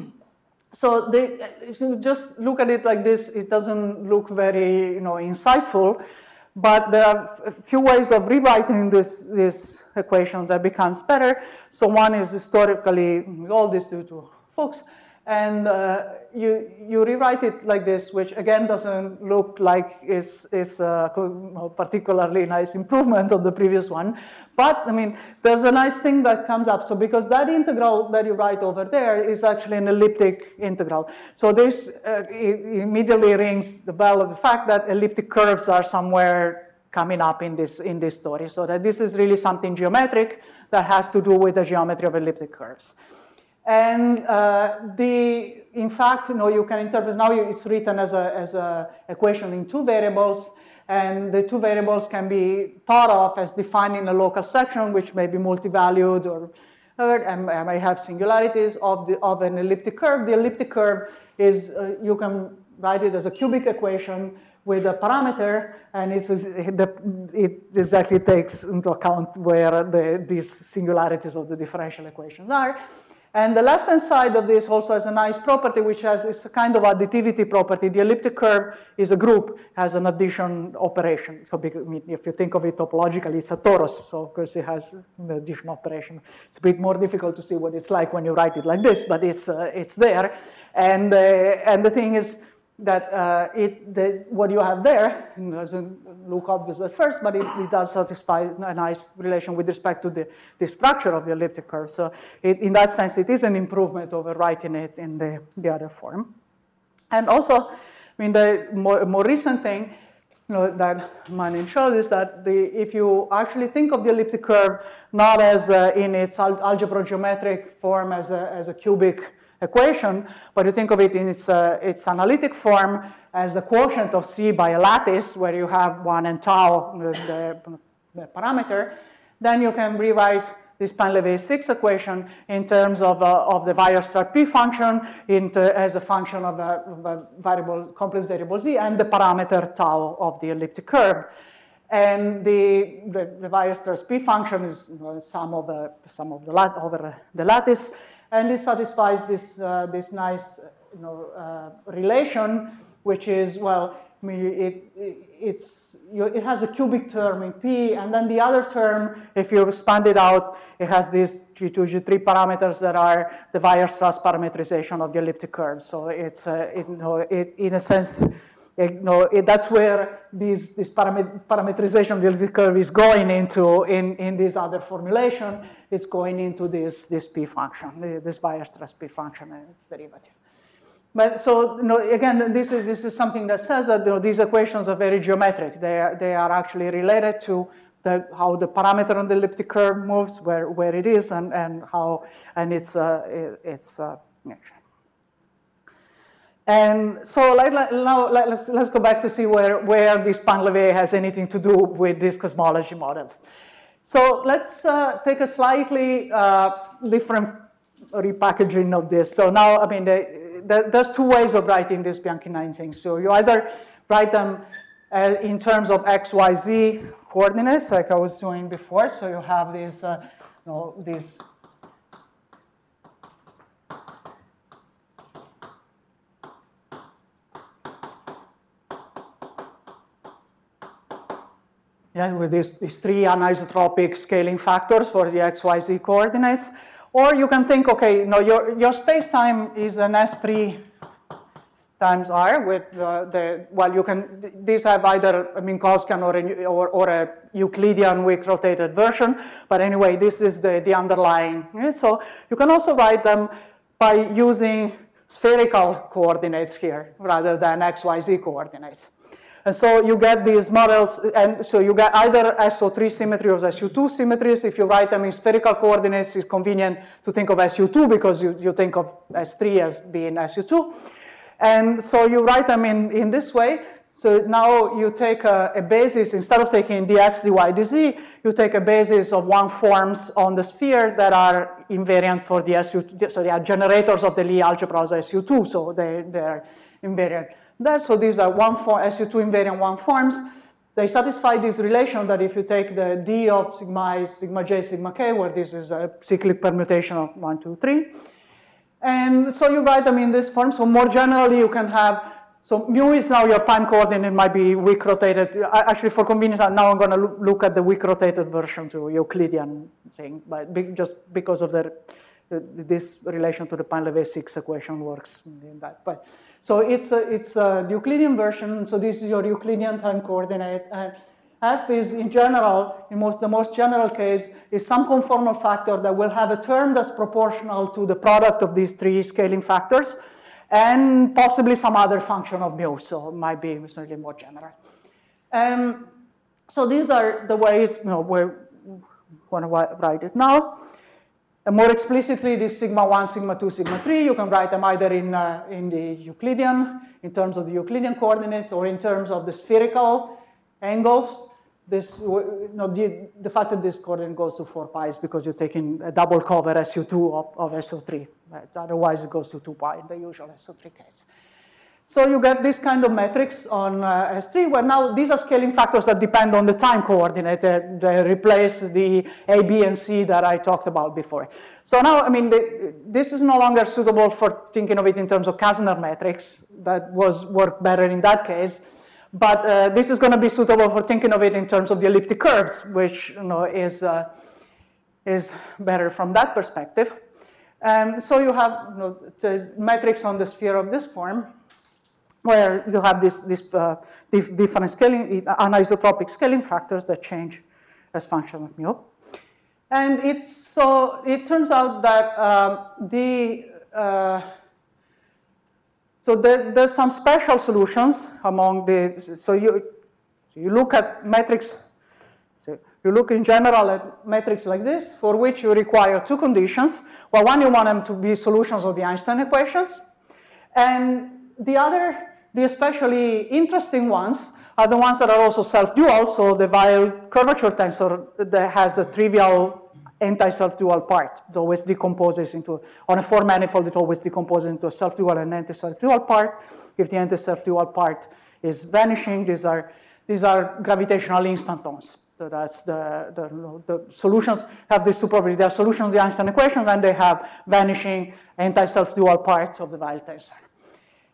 so they, if you just look at it like this, it doesn't look very you know, insightful, but there are a few ways of rewriting this, this equations that becomes better. So one is historically, all this due to Fuchs, and uh, you, you rewrite it like this, which again doesn't look like it's, it's a particularly nice improvement of the previous one. But I mean, there's a nice thing that comes up. So because that integral that you write over there is actually an elliptic integral. So this uh, immediately rings the bell of the fact that elliptic curves are somewhere coming up in this, in this story. So that this is really something geometric that has to do with the geometry of elliptic curves. And uh, the, in fact, you know, you can interpret, now it's written as a, as a equation in two variables. And the two variables can be thought of as defining a local section, which may be multi-valued or, or and, and may have singularities of, the, of an elliptic curve. The elliptic curve is, uh, you can write it as a cubic equation with a parameter, and it, is, it exactly takes into account where the, these singularities of the differential equations are. And the left-hand side of this also has a nice property, which has it's a kind of additivity property. The elliptic curve is a group, has an addition operation. So if you think of it topologically, it's a torus, so of course it has an addition operation. It's a bit more difficult to see what it's like when you write it like this, but it's, uh, it's there. And, uh, and the thing is that uh, it, the, what you have there doesn't look obvious at first, but it, it does satisfy a nice relation with respect to the, the structure of the elliptic curve. So it, in that sense, it is an improvement over writing it in the, the other form. And also, I mean, the more, more recent thing you know, that Manning showed is that the, if you actually think of the elliptic curve not as uh, in its al algebra geometric form as a, as a cubic equation, but you think of it in its, uh, its analytic form as the quotient of C by a lattice, where you have one and tau, the, the parameter, then you can rewrite this Painlevé six equation in terms of, uh, of the Weierstrass P function into, as a function of a, of a variable, complex variable Z and the parameter tau of the elliptic curve. And the, the, the Weierstrass P function is you know, sum of the, sum of the lat over the lattice. And this satisfies this, uh, this nice you know, uh, relation, which is, well, I mean, it, it, it's, you, it has a cubic term in P, and then the other term, if you expand it out, it has these G two, G three parameters that are the Weierstrass parametrization of the elliptic curve. So it's, uh, it, you know, it, in a sense, it, you know, it, that's where this, this paramet parametrization of the elliptic curve is going into in, in this other formulation. It's going into this, this P function, this Weierstrass P function and its derivative. But so, you know, again, this is, this is something that says that, you know, these equations are very geometric. They are, they are actually related to the, how the parameter on the elliptic curve moves, where, where it is, and, and how, and it's, uh, it, it's uh, and so like, now let's, let's go back to see where, where this Painlevé has anything to do with this cosmology model. So let's uh, take a slightly uh, different repackaging of this. So now, I mean, the, the, there's two ways of writing these Bianchi-nine things. So you either write them uh, in terms of x, y, z coordinates, like I was doing before. So you have these, uh, you know, these yeah, with these, these three anisotropic scaling factors for the x, y, z coordinates. Or you can think, okay, no, your, your space-time is an S three times R with uh, the, well, you can, these have either a Minkowskian or a, or, or a Euclidean weak rotated version, but anyway, this is the, the underlying. Okay? So you can also write them by using spherical coordinates here rather than x, y, z coordinates. And so you get these models, and so you get either S O three symmetry or S U two symmetries. If you write them in spherical coordinates, it's convenient to think of S U two because you, you think of S three as being S U two. And so you write them in, in this way. So now you take a, a basis, instead of taking dx, dy, dz, you take a basis of one forms on the sphere that are invariant for the S U two, so they are generators of the Lie algebra as S U two, so they, they're invariant. That, so these are one form, S U two invariant one forms. They satisfy this relation that if you take the D of sigma I, sigma j, sigma k, where this is a cyclic permutation of one, two, three. And so you write them in this form. So more generally, you can have, so mu is now your time coordinate, it might be weak rotated. Actually, for convenience, now I'm going to look at the weak rotated version to Euclidean thing, but just because of the, this relation to the Painlevé six equation works in that. But so it's a, it's a Euclidean version. So this is your Euclidean time coordinate. And F is, in general, in most, the most general case, is some conformal factor that will have a term that's proportional to the product of these three scaling factors, and possibly some other function of mu. So it might be certainly more general. Um, so these are the ways, you know, we're going to write it now. And more explicitly, this sigma one, sigma two, sigma three, you can write them either in, uh, in the Euclidean, in terms of the Euclidean coordinates, or in terms of the spherical angles. This, you know, the, the fact that this coordinate goes to four pi is because you're taking a double cover S U two of, of S O three. Right? Otherwise, it goes to two pi in the usual S O three case. So you get this kind of metrics on uh, S three, where now these are scaling factors that depend on the time coordinate. They, they replace the A, B, and C that I talked about before. So now, I mean, the, this is no longer suitable for thinking of it in terms of Kastner metrics. That was worked better in that case. But uh, this is going to be suitable for thinking of it in terms of the elliptic curves, which, you know, is, uh, is better from that perspective. And so you have, you know, the metrics on the sphere of this form, where you have this, this uh, dif different scaling, anisotropic scaling factors that change as function of mu. And it's, so it turns out that um, the uh, So there, there's some special solutions among the, so you, you look at metrics, so you look in general at metrics like this, for which you require two conditions. Well, one, you want them to be solutions of the Einstein equations. And the other, the especially interesting ones, are the ones that are also self-dual. So the Weil curvature tensor that has a trivial anti-self-dual part. It always decomposes into, on a four manifold, it always decomposes into a self-dual and anti-self-dual part. If the anti-self-dual part is vanishing, these are, these are gravitational instantons. So that's the, the, the solutions have this two properties. They are solutions of the Einstein equation, and they have vanishing anti-self-dual part of the Weil tensor.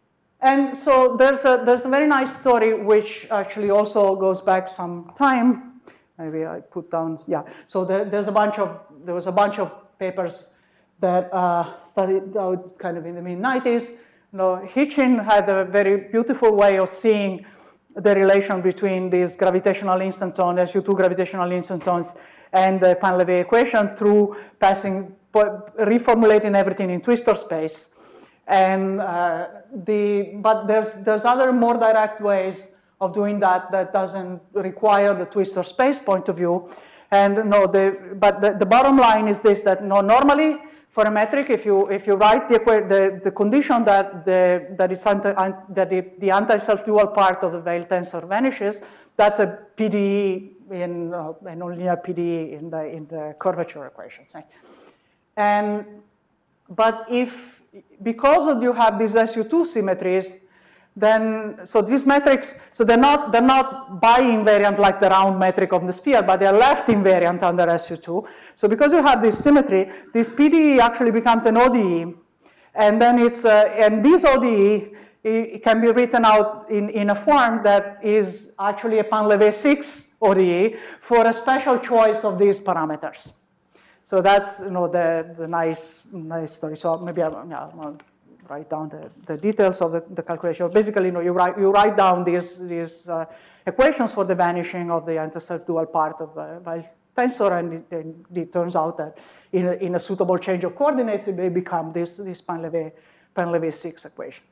And so there's a, there's a very nice story which actually also goes back some time. Maybe I put down, yeah. So there, there's a bunch of, there was a bunch of papers that uh, studied out kind of in the mid nineties. You know, Hitchin had a very beautiful way of seeing the relation between these gravitational instantons, S U two gravitational instantons, and the Painlevé equation through passing, reformulating everything in twistor space. And uh, the, but there's, there's other more direct ways of doing that that doesn't require the twistor space point of view. And no, the, but the, the bottom line is this, that no, normally for a metric, if you, if you write the, the, the condition that, the, that, it's anti, that the, the anti-self-dual part of the Weil tensor vanishes, that's a P D E in, uh, a nonlinear P D E in the, in the curvature equations. Right? And, but if, because of you have these S U two symmetries, then, so these metrics, so they're not, they're not bi-invariant like the round metric of the sphere, but they're left invariant under S U two. So because you have this symmetry, this P D E actually becomes an O D E. And then it's, uh, and this O D E, it can be written out in, in a form that is actually a Painlevé six O D E for a special choice of these parameters. So that's, you know, the, the nice, nice story. So maybe I'll, yeah, I'll write down the, the details of the, the calculation. Basically, you know, you write, you write down these, these uh, equations for the vanishing of the anti-self-dual part of the Weil tensor, and it, and it turns out that in a, in a suitable change of coordinates, it may become this, this Painlevé, Painlevé six equation.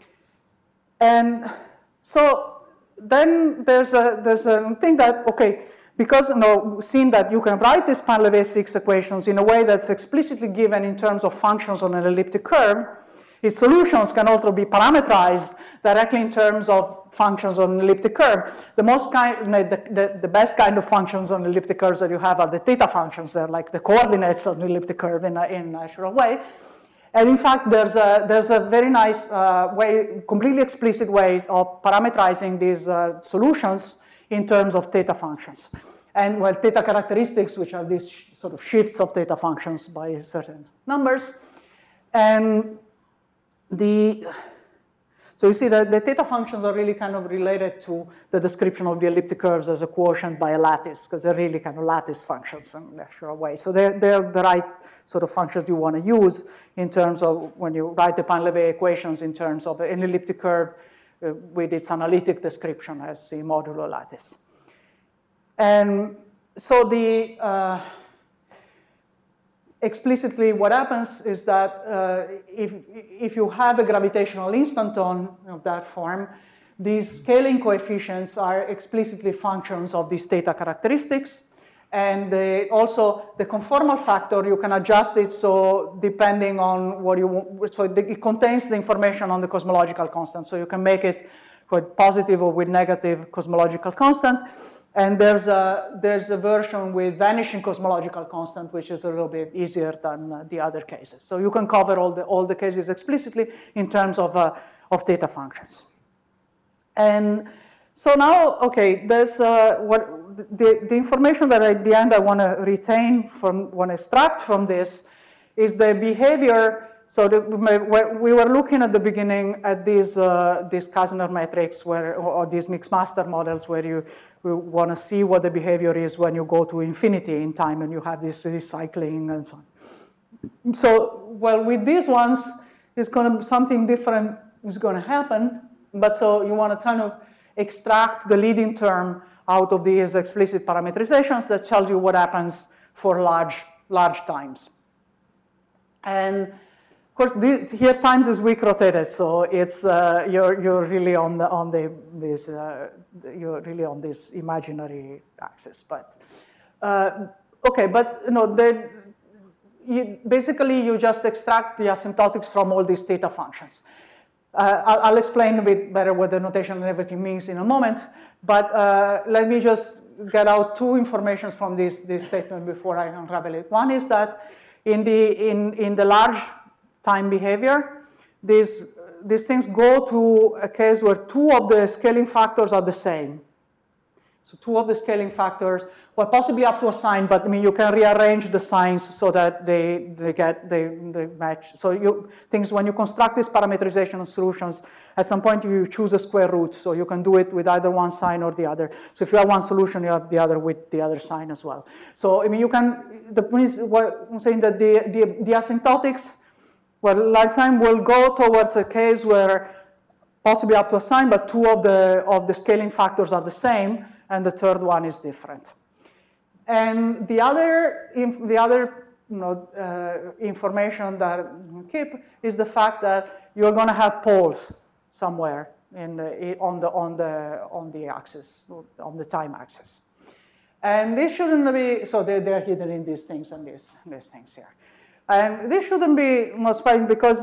And so then there's a, there's a thing that, okay, because, you know, seeing that you can write these Painlevé six equations in a way that's explicitly given in terms of functions on an elliptic curve, its solutions can also be parameterized directly in terms of functions on an elliptic curve. The most kind, the, the, the best kind of functions on elliptic curves that you have are the theta functions. They're like the coordinates of the elliptic curve in a, in a natural way. And in fact, there's a, there's a very nice uh, way, completely explicit way of parameterizing these uh, solutions in terms of theta functions. And well, theta characteristics, which are these sh sort of shifts of theta functions by certain numbers. And the, so you see that the theta functions are really kind of related to the description of the elliptic curves as a quotient by a lattice, because they're really kind of lattice functions in a natural way. So they're, they're the right sort of functions you want to use in terms of when you write the Painlevé equations in terms of an elliptic curve uh, with its analytic description as the modulo lattice. And so the, uh, explicitly what happens is that uh, if, if you have a gravitational instanton of that form, these scaling coefficients are explicitly functions of these theta characteristics. And they also, the conformal factor, you can adjust it so depending on what you want, so it contains the information on the cosmological constant. So you can make it with positive or with negative cosmological constant. And there's a, there's a version with vanishing cosmological constant, which is a little bit easier than uh, the other cases. So you can cover all the, all the cases explicitly in terms of, uh, of theta functions. And so now, okay, there's uh, what the, the information that at the end I want to retain from, want to extract from this is the behavior. So the, we were looking at the beginning at these, uh, these Kasner metrics where, or these mixed master models where you, you want to see what the behavior is when you go to infinity in time and you have this recycling and so on. So, well, with these ones, it's going to, something different is going to happen. But so you want to kind of extract the leading term out of these explicit parameterizations that tells you what happens for large, large times. And of course, this, here times is weak rotated, so it's uh, you're you're really on the on the this uh, you're really on this imaginary axis. But uh, okay, but you know, the, you, basically you just extract the asymptotics from all these theta functions. Uh, I'll, I'll explain a bit better what the notation and everything means in a moment, but uh, let me just get out two informations from this, this statement before I unravel it. One is that in the, in, in the large time behavior, these, these things go to a case where two of the scaling factors are the same. So two of the scaling factors, well, possibly up to a sign, but I mean, you can rearrange the signs so that they, they get, they, they match. So you, things, when you construct these parameterization solutions, at some point you choose a square root, so you can do it with either one sign or the other. So if you have one solution, you have the other with the other sign as well. So, I mean, you can, the point is, what I'm saying that the, the, the asymptotics, well, lifetime will go towards a case where possibly up to a sign, but two of the, of the scaling factors are the same, and the third one is different. And the other, the other you know, uh, information that you keep is the fact that you're going to have poles somewhere in the, on, the, on, the, on the axis, on the time axis. And this shouldn't be, so they're, they're hidden in these things and these, these things here. And this shouldn't be most surprising because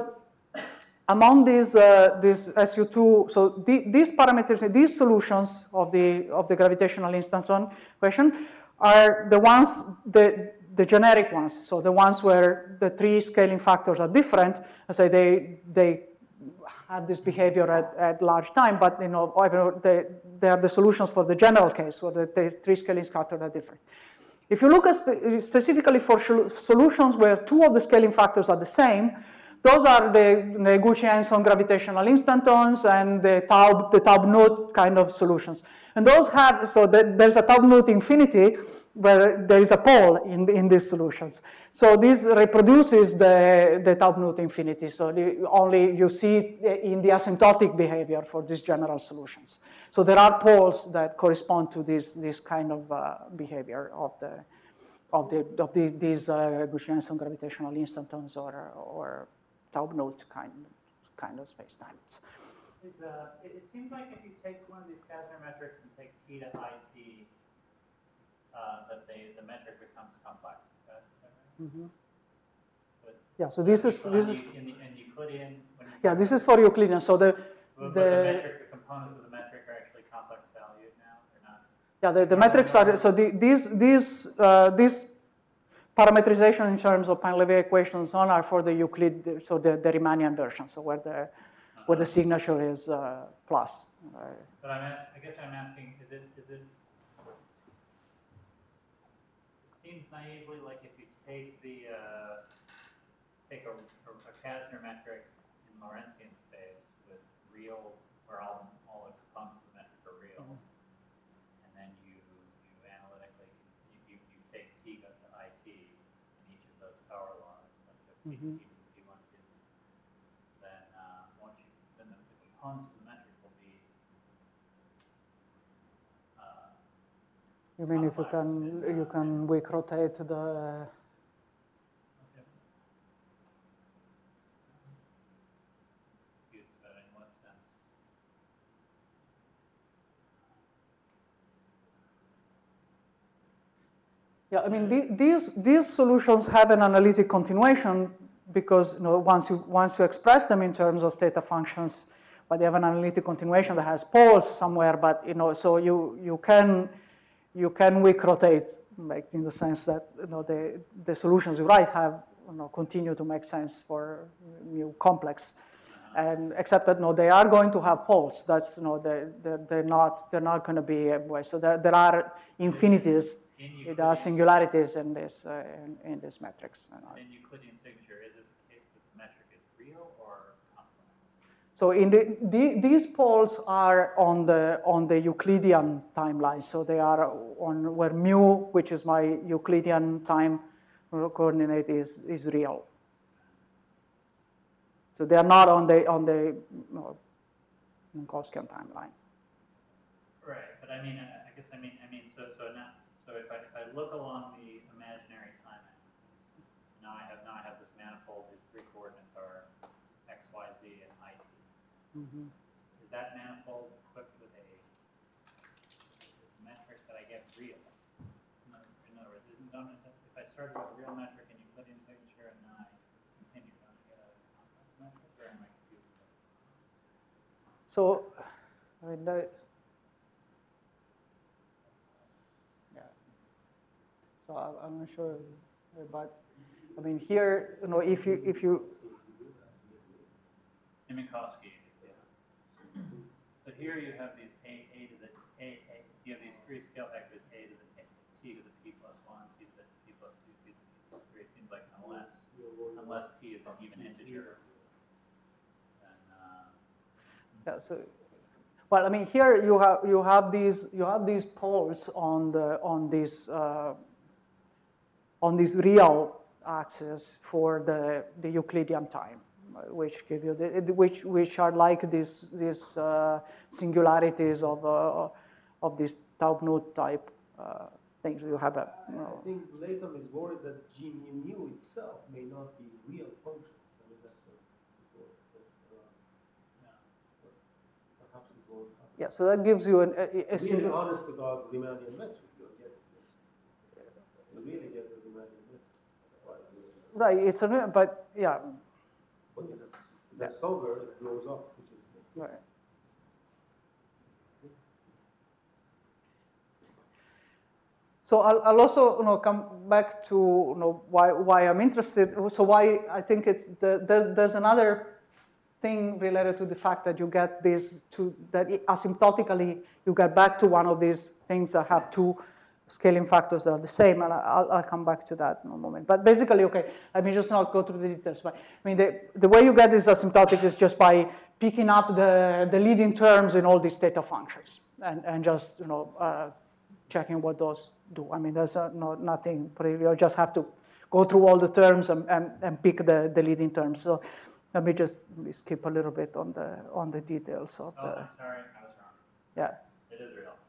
among these, uh, these S U two, so the, these parameters, these solutions of the, of the gravitational instanton question are the ones, the, the generic ones, so the ones where the three scaling factors are different, and say they, they have this behavior at, at large time, but you know, they, they are the solutions for the general case, where the, the three scaling factors are different. If you look at spe specifically for solutions where two of the scaling factors are the same, those are the, the Gucci-Henson gravitational instantons and the Taub, the Taub-Knut kind of solutions. And those have, so that there's a Taub-Knut infinity where there is a pole in, in these solutions. So this reproduces the, the Taub-Knut infinity. So the, only you see in the asymptotic behavior for these general solutions. So there are poles that correspond to this, this kind of uh, behavior of the, of the, of the, these uh, Gucci-Henson gravitational instantons or, or Taub-Knut kind, kind of spacetimes. Is, uh, it, it seems like if you take one of these Kasner metrics and take t to it, uh, that they, the metric becomes complex. Is that, is that right? Mm-hmm. So it's, yeah. So this is this is in, the, in Euclidean. When you yeah, this is for Euclidean. So the but, the, but the metric, the components of the metric are actually complex valued now. They're not. Yeah, the, the metrics are so the, these these uh, these. Parametrization in terms of Pain-Levé equations on are for the Euclid, so the, the Riemannian version, so where the uh-huh. where the signature is uh, plus. Right? But I'm ask, I guess I'm asking, is it is it? It seems naively like if you take the uh, take a, a, a Kasner metric in Lorentzian space with real, where all all the components of the metric are real, mm-hmm. and then you you analytically you, you, you take t goes to it in each of those power laws, like the mm-hmm. p one two, then uh, once you then the, the components of the metric will be. Uh, you mean if you can and, uh, you can weak rotate the. Okay. Confused about in what sense. Yeah, I mean, the, these, these solutions have an analytic continuation because you know, once, you, once you express them in terms of theta functions, but they have an analytic continuation that has poles somewhere, but you know, so you, you, can, you can weak rotate, like in the sense that you know, the, the solutions you write have, you know, continue to make sense for mu complex. And except that no, they are going to have poles. That's you know, they, they're, they're not, they're not going to be everywhere. So there, there are infinities. There are singularities in this uh, in, in this matrix. In Euclidean signature, is it the case that the metric is real or complex? So in the, the these poles are on the on the Euclidean timeline. So they are on where mu, which is my Euclidean time coordinate, is is real. So they are not on the on the no, Minkowskian timeline. Right, but I mean, I guess I mean I mean so so now. So if I, if I look along the imaginary time axis, now I have now I have this manifold whose three coordinates are x, y, z, and it. Mm-hmm. Is that manifold equipped with a is the metric that I get real? In other, in other words, isn't don't, if I started with a real metric in Euclidean signature and then I continue, don't I get a complex metric, or am I confused with this? So, I mean, the, So I'm not sure, but I mean here, you know, if you if you. In Minkowski, yeah. But here you have these a a to the a a. You have these three scale factors a to the t to the p plus one, t to the p plus two, t to the p plus three. It seems like unless unless p is an even integer, then uh, yeah. So, well, I mean, here you have you have these you have these poles on the on this uh, on this real axis for the the Euclidean time, which give you the, which which are like these these uh, singularities of uh, of this Taub-Knut type uh, things. You have a. You know, I think Latham is worried that G mu mu itself may not be real functions. I mean, that's what is what, uh, yeah. Perhaps it won't happen. Yeah, so that gives you an, a, a really honest to God Riemannian metric, you'll get this. You really get the Riemannian metric. Right, it's a but yeah. But that's, that's yeah. Solver, it blows up, which is right. So I'll, I'll also you know, come back to you know, why, why I'm interested. So why I think it, the, the, there's another thing related to the fact that you get this, to, that asymptotically you get back to one of these things that have two scaling factors that are the same, and I'll, I'll come back to that in a moment. But basically, okay, let me just not go through the details. But I mean, the, the way you get this asymptotic is just by picking up the, the leading terms in all these theta functions and, and just, you know, uh, checking what those do. I mean, there's uh, no, nothing, you just have to go through all the terms and, and, and pick the, the leading terms. So let me just skip a little bit on the, on the details of oh, the... I'm sorry, I was wrong. Yeah. It is real,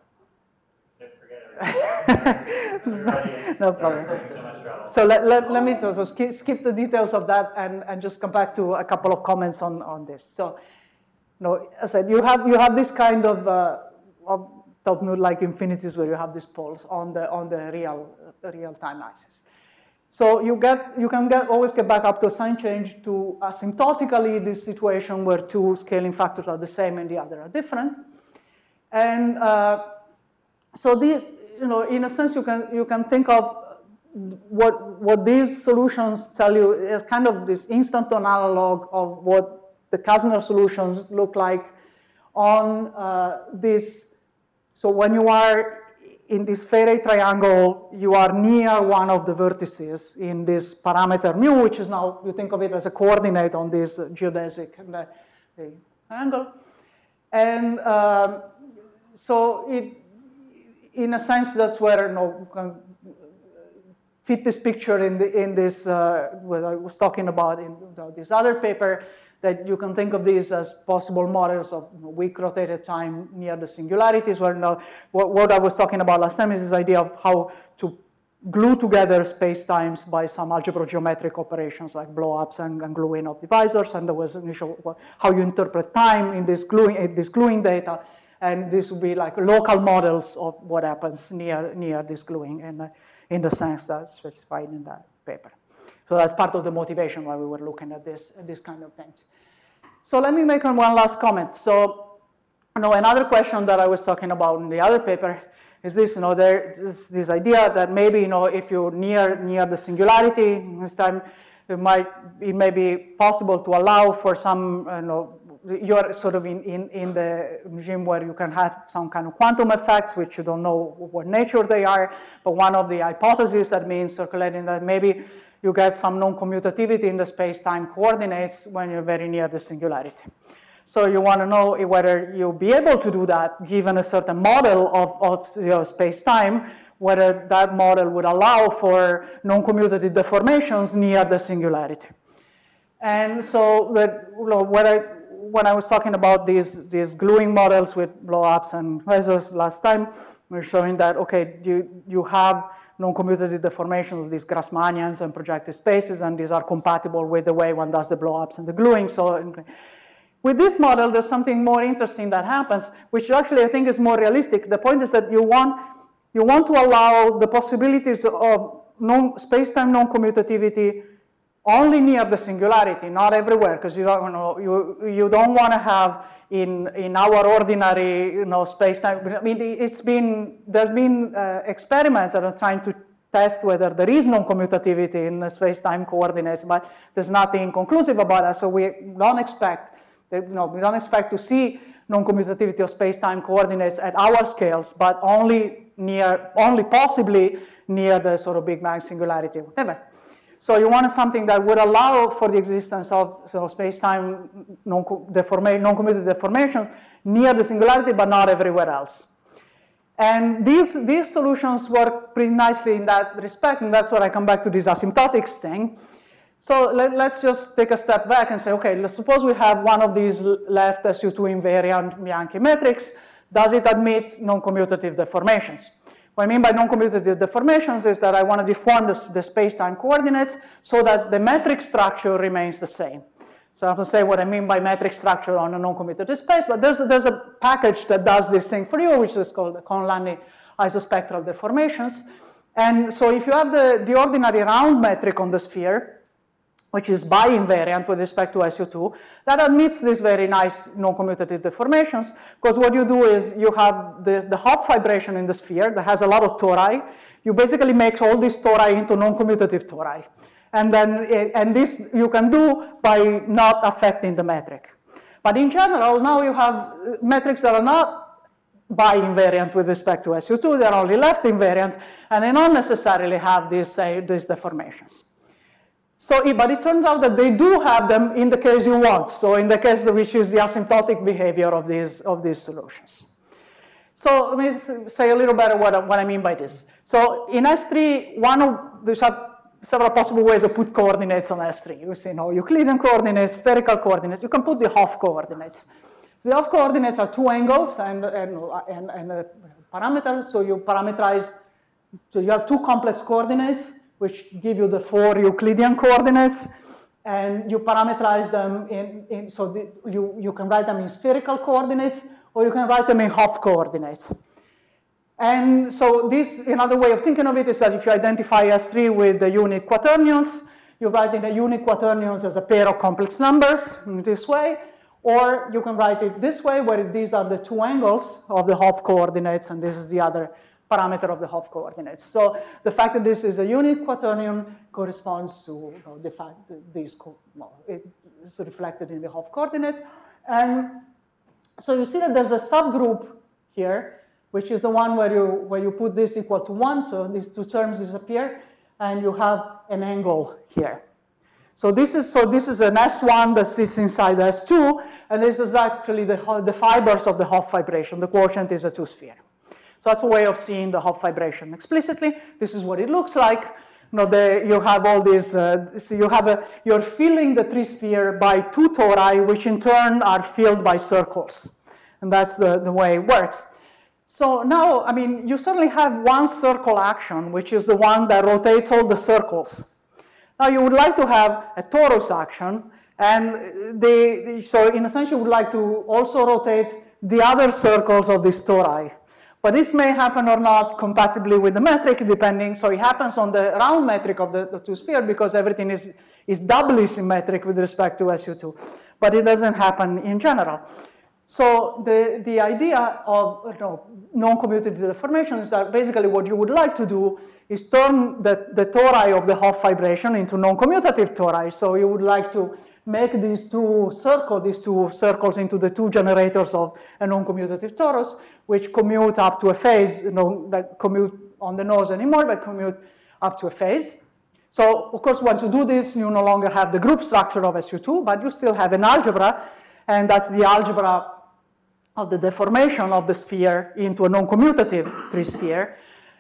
it is real. Forget everything. No problem. So let, let, let me so skip, skip the details of that and, and just come back to a couple of comments on, on this. So, you know, as I said, you have, you have this kind of, uh, of Taub-Knut-like infinities where you have these poles on the, on the real, the real time axis. So you, get, you can get, always get back up to a sign change to asymptotically this situation where two scaling factors are the same and the other are different. And uh, so the, you know, in a sense, you can, you can think of what, what these solutions tell you is kind of this instant-on analog of what the Kasner solutions look like on uh, this. So when you are in this Faraday triangle, you are near one of the vertices in this parameter mu, which is now, you think of it as a coordinate on this geodesic the, the angle. And um, so it, in a sense, that's where you know, you can fit this picture in, the, in this, uh, what I was talking about in you know, this other paper, that you can think of these as possible models of you know, weak rotated time near the singularities, where you know, what, what I was talking about last time is this idea of how to glue together space-times by some algebro-geometric operations like blow-ups and, and gluing of divisors, and there was initial how you interpret time in this gluing, in this gluing data, and this would be like local models of what happens near, near this gluing in the, in the sense that's specified in that paper. So that's part of the motivation why we were looking at this, at this kind of things. So let me make one last comment. So, you know, another question that I was talking about in the other paper is this, you know, there is this idea that maybe, you know, if you're near, near the singularity, this time it might, it may be possible to allow for some, you know, you're sort of in, in, in the regime where you can have some kind of quantum effects, which you don't know what nature they are, but one of the hypotheses that means circulating that maybe you get some non-commutativity in the space-time coordinates when you're very near the singularity. So you want to know whether you'll be able to do that given a certain model of, of you know, space-time, whether that model would allow for non-commutative deformations near the singularity. And so that, you know, when, I, when I was talking about these, these gluing models with blow-ups and quasars last time, we we're showing that, okay, you, you have non-commutative deformations of these Grassmannians and projective spaces, and these are compatible with the way one does the blow-ups and the gluing. So with this model, there's something more interesting that happens, which actually I think is more realistic. The point is that you want, you want to allow the possibilities of non, space-time non-commutativity only near the singularity, not everywhere, because you don't, you know, you, you don't want to have in, in our ordinary, you know, space-time. I mean, it's been, there's been uh, experiments that are trying to test whether there is non-commutativity in the space-time coordinates, but there's nothing conclusive about that, so we don't expect, you know, we don't expect to see non-commutativity of space-time coordinates at our scales, but only near, only possibly near the sort of Big Bang singularity, whatever. So you wanted something that would allow for the existence of so space-time non-commutative deformations near the singularity, but not everywhere else. And these, these solutions work pretty nicely in that respect, and that's where I come back to this asymptotics thing. So let, let's just take a step back and say, okay, let's suppose we have one of these left S U two invariant Bianchi metrics. Does it admit non-commutative deformations? What I mean by non-commutative deformations is that I want to deform the, the space-time coordinates so that the metric structure remains the same. So I have to say what I mean by metric structure on a non-commutative space, but there's a, there's a package that does this thing for you, which is called the Cohn-Landy isospectral deformations. And so if you have the, the ordinary round metric on the sphere, which is bi-invariant with respect to S U two, that admits these very nice non-commutative deformations, because what you do is you have the, the Hopf vibration in the sphere that has a lot of tori. You basically make all these tori into non-commutative tori. And then, and this you can do by not affecting the metric. But in general, now you have metrics that are not bi-invariant with respect to S U two, they're only left invariant, and they don't necessarily have these, uh, these deformations. So, but it turns out that they do have them in the case you want. So in the case which is the asymptotic behavior of these, of these solutions. So let me say a little better what, what I mean by this. So in S three, one of, there's several possible ways to put coordinates on S three. You see, you know, Euclidean coordinates, spherical coordinates. You can put the Hopf coordinates. The Hopf coordinates are two angles and, and, and, and a parameter. So you parameterize, so you have two complex coordinates, which give you the four Euclidean coordinates, and you parameterize them in, in so the, you, you can write them in spherical coordinates, or you can write them in Hopf coordinates. And so this, another way of thinking of it is that if you identify S three with the unit quaternions, you write in the unit quaternions as a pair of complex numbers in this way, or you can write it this way, where these are the two angles of the Hopf coordinates, and this is the other parameter of the Hopf coordinates. So the fact that this is a unit quaternion corresponds to you know, the fact that these well, it is reflected in the Hopf coordinate. And so you see that there's a subgroup here, which is the one where you, where you put this equal to one, so these two terms disappear, and you have an angle here. So this is, so this is an S one that sits inside S two, and this is actually the, the fibers of the Hopf vibration. The quotient is a two-sphere. So that's a way of seeing the Hopf vibration explicitly. This is what it looks like. You know, the, you have all these, uh, so you have a, you're filling the three-sphere by two tori, which in turn are filled by circles. And that's the, the way it works. So now, I mean, you certainly have one circle action, which is the one that rotates all the circles. Now you would like to have a torus action, and the, so in a sense you would like to also rotate the other circles of this tori. But this may happen or not compatibly with the metric, depending. So it happens on the round metric of the, the two sphere because everything is, is doubly symmetric with respect to S U two. But it doesn't happen in general. So the, the idea of you know, non-commutative deformation is that basically what you would like to do is turn the, the tori of the Hopf vibration into non-commutative tori. So you would like to make these two circles, these two circles into the two generators of a non-commutative torus, which commute up to a phase, you know, that commute on the nose anymore, but commute up to a phase. So, of course, once you do this, you no longer have the group structure of S U two, but you still have an algebra, and that's the algebra of the deformation of the sphere into a non-commutative three-sphere.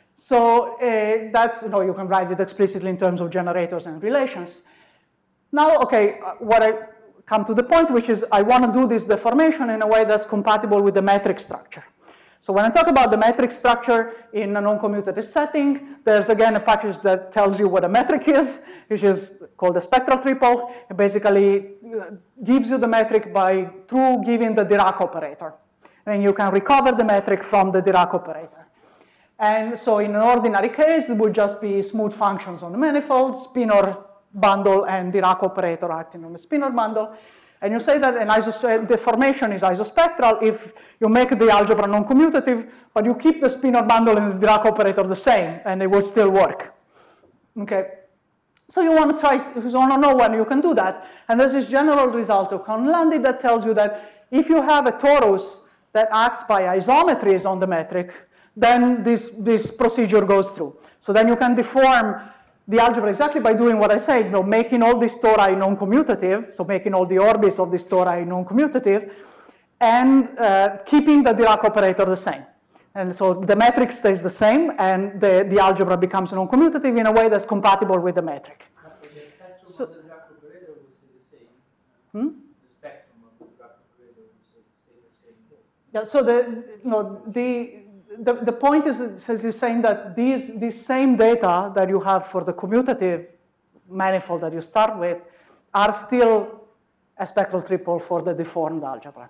So uh, that's, you know, you can write it explicitly in terms of generators and relations. Now, okay, what I come to the point, which is I want to do this deformation in a way that's compatible with the metric structure. So when I talk about the metric structure in a non-commutative setting, there's again a package that tells you what a metric is, which is called the spectral triple. It basically gives you the metric by through giving the Dirac operator. And you can recover the metric from the Dirac operator. And so in an ordinary case, it would just be smooth functions on the manifold, spinor bundle and Dirac operator acting on the spinor bundle. And you say that an isos deformation is isospectral if you make the algebra non-commutative, but you keep the spinor bundle and the Dirac operator the same, and it will still work. Okay. So you want to try, you want to know when you can do that. And there's this general result of Cohn-Landy that tells you that if you have a torus that acts by isometries on the metric, then this, this procedure goes through. So then you can deform the algebra exactly by doing what I said, you know, making all these tori non-commutative, so making all the orbits of this tori non-commutative, and uh, keeping the Dirac operator the same. And so the metric stays the same, and the, the algebra becomes non-commutative in a way that's compatible with the metric. But the spectrum So, of the Dirac operator will stay the same. hmm? The spectrum of the Dirac operator will stay stay the same. Yeah, so the, you know, the, the, the point is, is saying that these, these same data that you have for the commutative manifold that you start with are still a spectral triple for the deformed algebra.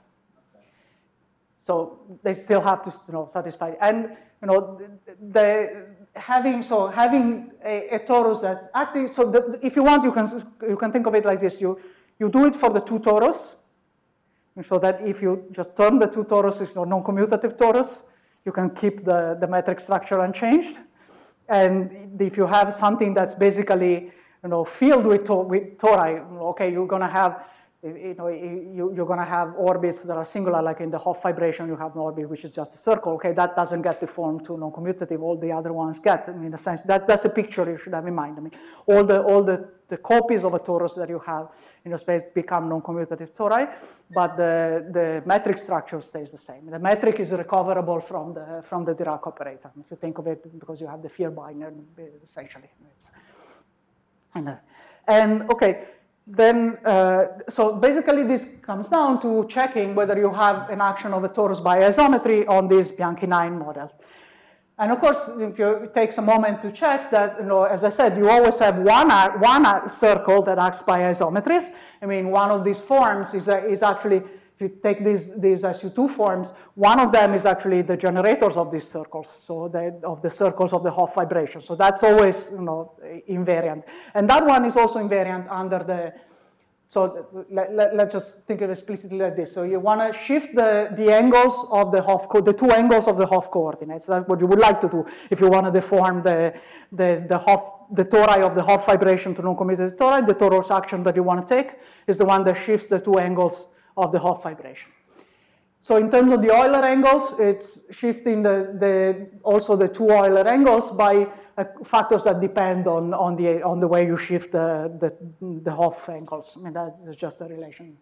So they still have to, you know, satisfy. And, you know, the, having, so having a, a torus that actually, so the, if you want, you can, you can think of it like this. You, you do it for the two torus, so that if you just turn the two torus into non-commutative torus, you can keep the, the metric structure unchanged. And if you have something that's basically, you know, filled with, to, with tori, okay, you're going to have, you know, you, you're going to have orbits that are singular, like in the Hopf vibration, you have an orbit which is just a circle. Okay, that doesn't get deformed to non-commutative. All the other ones get. I mean, in a sense, that, that's a picture you should have in mind. I mean, all the all the, the copies of a torus that you have in a space become non-commutative tori, but the the metric structure stays the same. The metric is recoverable from the from the Dirac operator. If you think of it, because you have the Vierbeiner, essentially. It's, and uh, and okay. Then, uh, so basically this comes down to checking whether you have an action of a torus by isometry on this Bianchi nine model. And of course, if you, it takes a moment to check that, you know, as I said, you always have one, one circle that acts by isometries. I mean, one of these forms is, uh, is actually, if you take these, these S U two forms, one of them is actually the generators of these circles, so the, of the circles of the Hopf vibration. So that's always, you know, invariant. And that one is also invariant under the, so let, let, let's just think of it explicitly like this. So you want to shift the, the angles of the Hopf, the two angles of the Hopf coordinates. That's what you would like to do if you want to deform the, the, the, Hopf, the tori of the Hopf vibration to non-commutative tori. The torus action that you want to take is the one that shifts the two angles of the Hopf vibration. So in terms of the Euler angles, it's shifting the, the, also the two Euler angles by uh, factors that depend on, on, the, on the way you shift the, the, the Hopf angles. I mean, that's just a relation.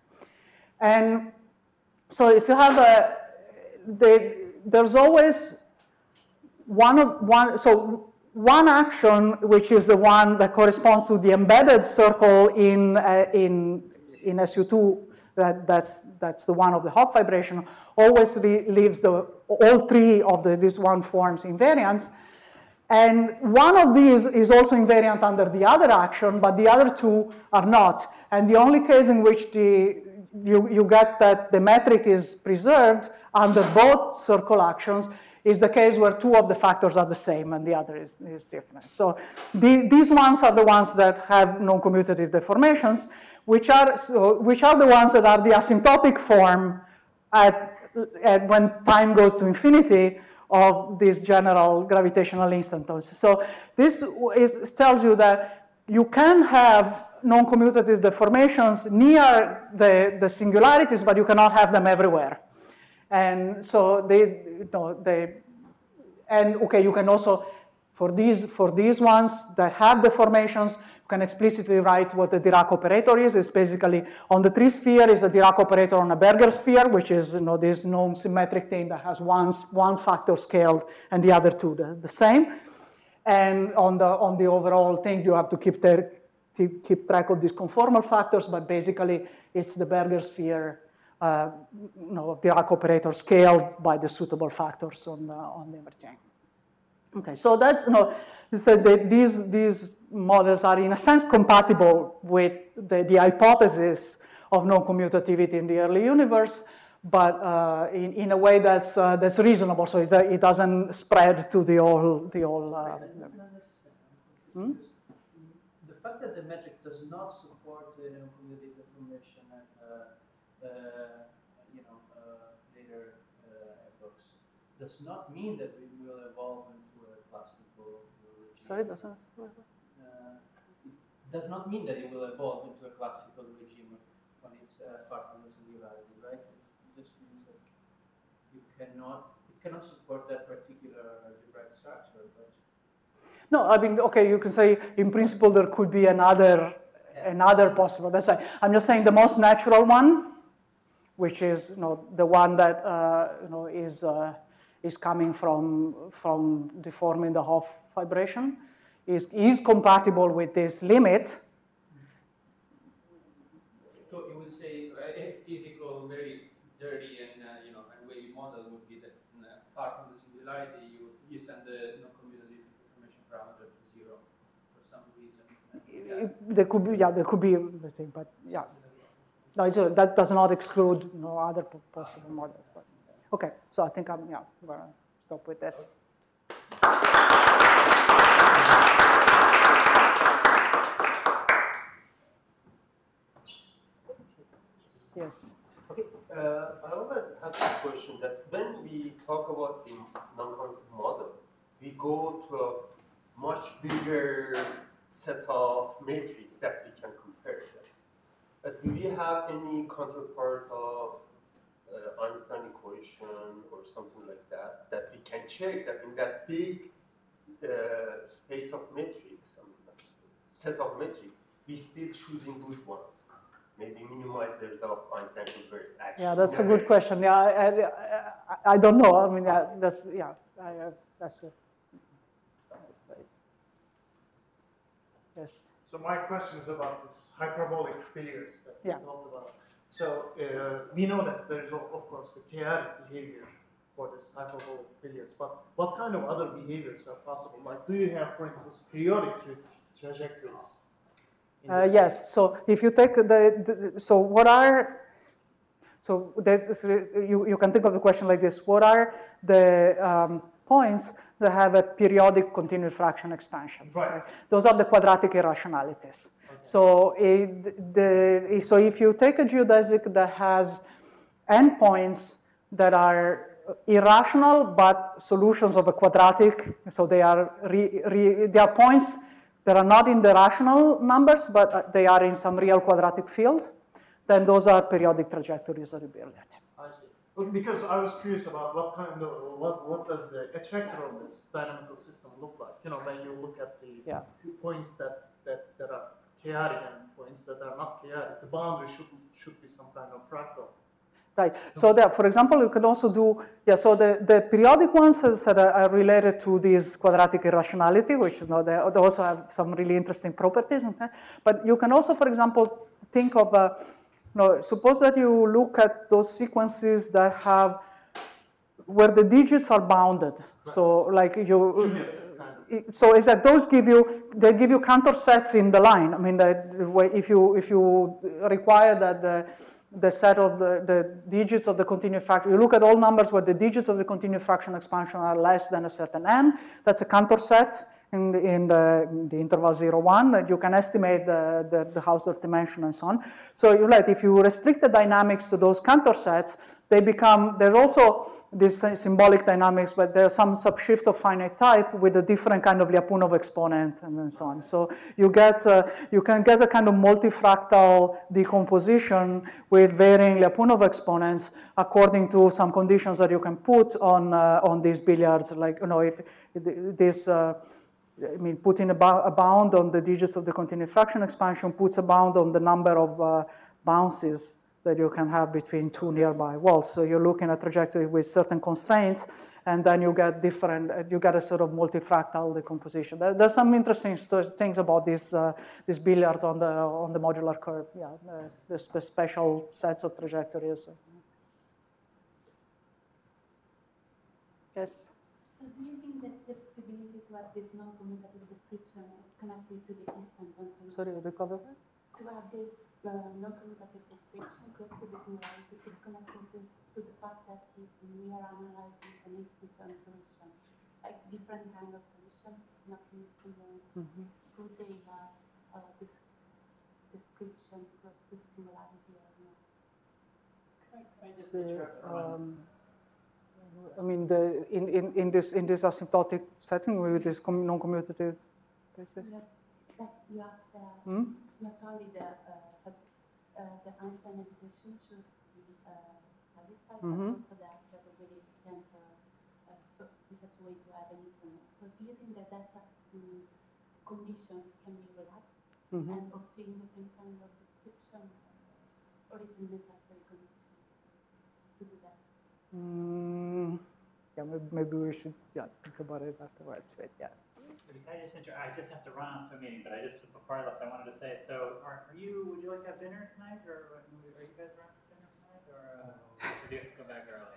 And so if you have a, the, there's always one of, one, so one action, which is the one that corresponds to the embedded circle in, uh, in, in S U two, That, that's, that's the one of the Hopf vibration, always leaves the, all three of the, these one forms invariant. And one of these is also invariant under the other action, but the other two are not. And the only case in which the, you, you get that the metric is preserved under both circle actions is the case where two of the factors are the same and the other is, is different. So the, these ones are the ones that have non-commutative deformations, which are, so, which are the ones that are the asymptotic form at, at when time goes to infinity of this general gravitational instantaneous. So this is, tells you that you can have non-commutative deformations near the, the singularities, but you cannot have them everywhere. And so they, you know, they, and okay, you can also, for these, for these ones that have deformations, you can explicitly write what the Dirac operator is. It's basically on the tree sphere is a Dirac operator on a Berger sphere, which is, you know, this non-symmetric thing that has one, one factor scaled and the other two the, the same. And on the, on the overall thing, you have to keep, their, keep, keep track of these conformal factors, but basically it's the Berger sphere, uh, you know, Dirac operator scaled by the suitable factors on the, on the chain. Okay, so that's, you know, so that these, these models are in a sense compatible with the, the hypothesis of non-commutativity in the early universe, but uh, in, in a way that's, uh, that's reasonable, so it, it doesn't spread to the whole, the whole uh, hmm? The fact that the metric does not support the non-commutative deformation at uh, uh, you know, uh, later uh, epochs does not mean that it will evolve into a classical regime. Sorry, doesn't. Uh, it does not mean that it will evolve into a classical regime when it's uh, far from the singularity, right? It just means that cannot, it cannot support that particular algebraic structure, but No, I mean, okay, you can say in principle there could be another, Yeah. another possible. That's right. I'm just saying the most natural one, which is you know the one that uh, you know is uh, is coming from from deforming the Hopf vibration, is is compatible with this limit. so you would say right, a physical, very dirty and uh, you know and wavy model would be that uh, far from the singularity, you you send the non-commutative deformation parameter to zero for some reason. Yeah. There could be, yeah, there could be, a thing, but yeah, no, it's, uh, that does not exclude you know, other po- possible models. But okay, so I think I'm yeah, I'm gonna stop with this. Yes. Okay, uh, I always have this question that when we talk about the non-conforming model, we go to a much bigger set of matrices that we can compare this. Uh, do we have any counterpart of uh, Einstein equation or something like that that we can check that in that big uh, space of matrix, I mean, not space, set of matrix, we still choosing good ones? Maybe minimizers of Einstein covariance action. Yeah, that's a good question. Yeah, I, I, I, I don't know. I mean, yeah, that's yeah, I, uh, that's it. Yes. So my question is about this hyperbolic billiards that Yeah. we talked about. So uh, we know that there is, of of course, the chaotic behavior for this hyperbolic billiards, but what kind of other behaviors are possible? Like, do you have, for instance, periodic tra trajectories? in Uh, this? yes. So if you take the, the so what are so there's this, you you can think of the question like this: what are the um, points that have a periodic continuous fraction expansion? Right. Those are the quadratic irrationalities. Okay. So it, the so if you take a geodesic that has endpoints that are irrational but solutions of a quadratic, so they are re, re, they are points that are not in the rational numbers, but they are in some real quadratic field, then those are periodic trajectories of the Birliat. I see. Well, because I was curious about what kind of what what does the attractor of this dynamical system look like? You know, when you look at the Yeah. points that that that are chaotic and points that are not chaotic, the boundary should should be some kind of fractal. Right. So that, for example, you can also do, yeah, so the, the periodic ones that are, are related to this quadratic irrationality, which you know, they, they also have some really interesting properties. Okay? But you can also, for example, think of, uh, you know, suppose that you look at those sequences that have, where the digits are bounded. Right. So like you, Yes, kind of. so is that those give you, they give you counter sets in the line. I mean, that if you, if you require that the, the set of the, the digits of the continuous fraction, you look at all numbers where the digits of the continuous fraction expansion are less than a certain n, that's a counter set in the, in the, in the interval zero, one, that you can estimate the, the, the Hausdorff dimension and so on. So you're right, if you restrict the dynamics to those counter sets, they become, there's also this symbolic dynamics, but there's some subshift of finite type with a different kind of Lyapunov exponent and so on. So you get, uh, you can get a kind of multifractal decomposition with varying Lyapunov exponents according to some conditions that you can put on, uh, on these billiards. Like, you know, if this, uh, I mean, putting a, a bound on the digits of the continuous fraction expansion puts a bound on the number of uh, bounces that you can have between two nearby walls. So you're looking at trajectory with certain constraints, and then you get different, you get a sort of multifractal decomposition. There, there's some interesting things about these, uh, these billiards on the, on the modular curve. Yeah, uh, there's the special sets of trajectories. Yes? So do you think that the possibility to have this non-commutative description is connected to the instanton solution? Sorry, recover? To have this uh, non-commutative description close to the singularity is connected to, to the fact that we we are analyzing an instanton solution, like different kind of solution, not in singular. Mm-hmm. Could they have uh, this description close to the singularity or not? Can I just The, interrupt for one um, I mean, the, in, in, in, this, in this asymptotic setting with this non-commutative basis? Yeah, that you asked uh, Hmm? not only the uh, sub, uh, the Einstein education should be uh, satisfied, Mhm. but also that that already tensor. Uh, so in such a way to have an instant. So do you think that that um, condition can be relaxed Mhm. and obtain the same kind of description, or it's a necessary condition to do that? Mm, yeah, maybe, maybe we should yeah think about it afterwards. But yeah. I just inter- I just have to run off to a meeting, but I just before I left, I wanted to say. So, are, are you? Would you like to have dinner tonight, or are you guys around for dinner tonight, or, uh, or do you have to go back early?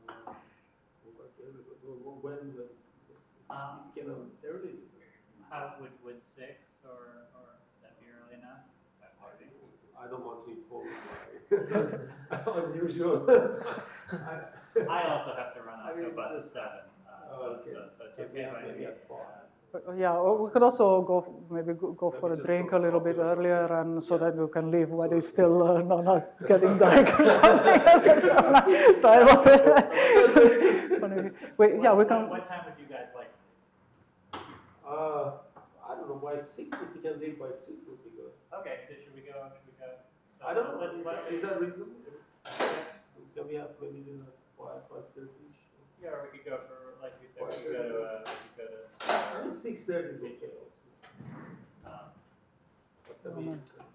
When, when, Um, you can early. How would would six or or that be early enough? Five thirty. I don't want to impose my unusual. I also have to run off I to a mean, bus at just- seven, uh, so, Oh, okay. so so it's Okay, okay yeah, by maybe me. at four. Uh, But, uh, yeah, or we could also go f- maybe go, go for a Maybe just drink go a little coffee bit or something. earlier, and so Yeah. that you can leave when So- it's still uh, not, not That's getting not- dark or something. So I want Wait, yeah, we what, can. What, what time would you guys like? Uh, I don't know, by six, if you can leave by six would be good. Okay, so should we go? Should we go? So I don't know, Let's is let, that, is that reasonable? Yes. Can we have maybe dinner at five, five thirty? yeah, or we could go for like we said. We could go to. Uh, we could go to. I mean, six thirty is okay also. Um, But I mean, it's good.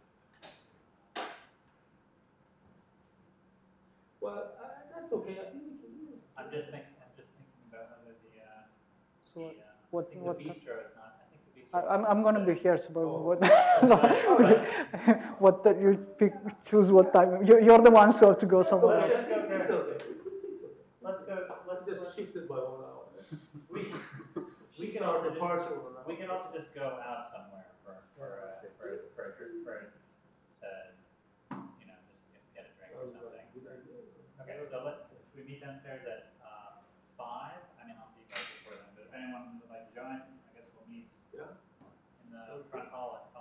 Well, uh, that's okay, I think we can do it. I'm just thinking. I'm just thinking about whether the. Uh, So the uh, what- I think what the ti- bistro is not. I think the bistro. I, I'm I'm going to be is here, six. so but Oh. what, Alright. what that you pick, choose what time. You're, you're the one, so to go That's somewhere okay, else. I think six okay, it's six okay. Let's go. Let's Just let's- shifted by one hour. We. We Shift can our also just. departure one hour. We can also just go out somewhere for for uh, for for for, for uh, you know just get, get a drink or Sounds like something. a good idea. Okay, so let we meet downstairs at uh, five. I mean, I'll see you guys before then. But if anyone would like to join, I guess we'll meet Yeah. in the Sounds front hall at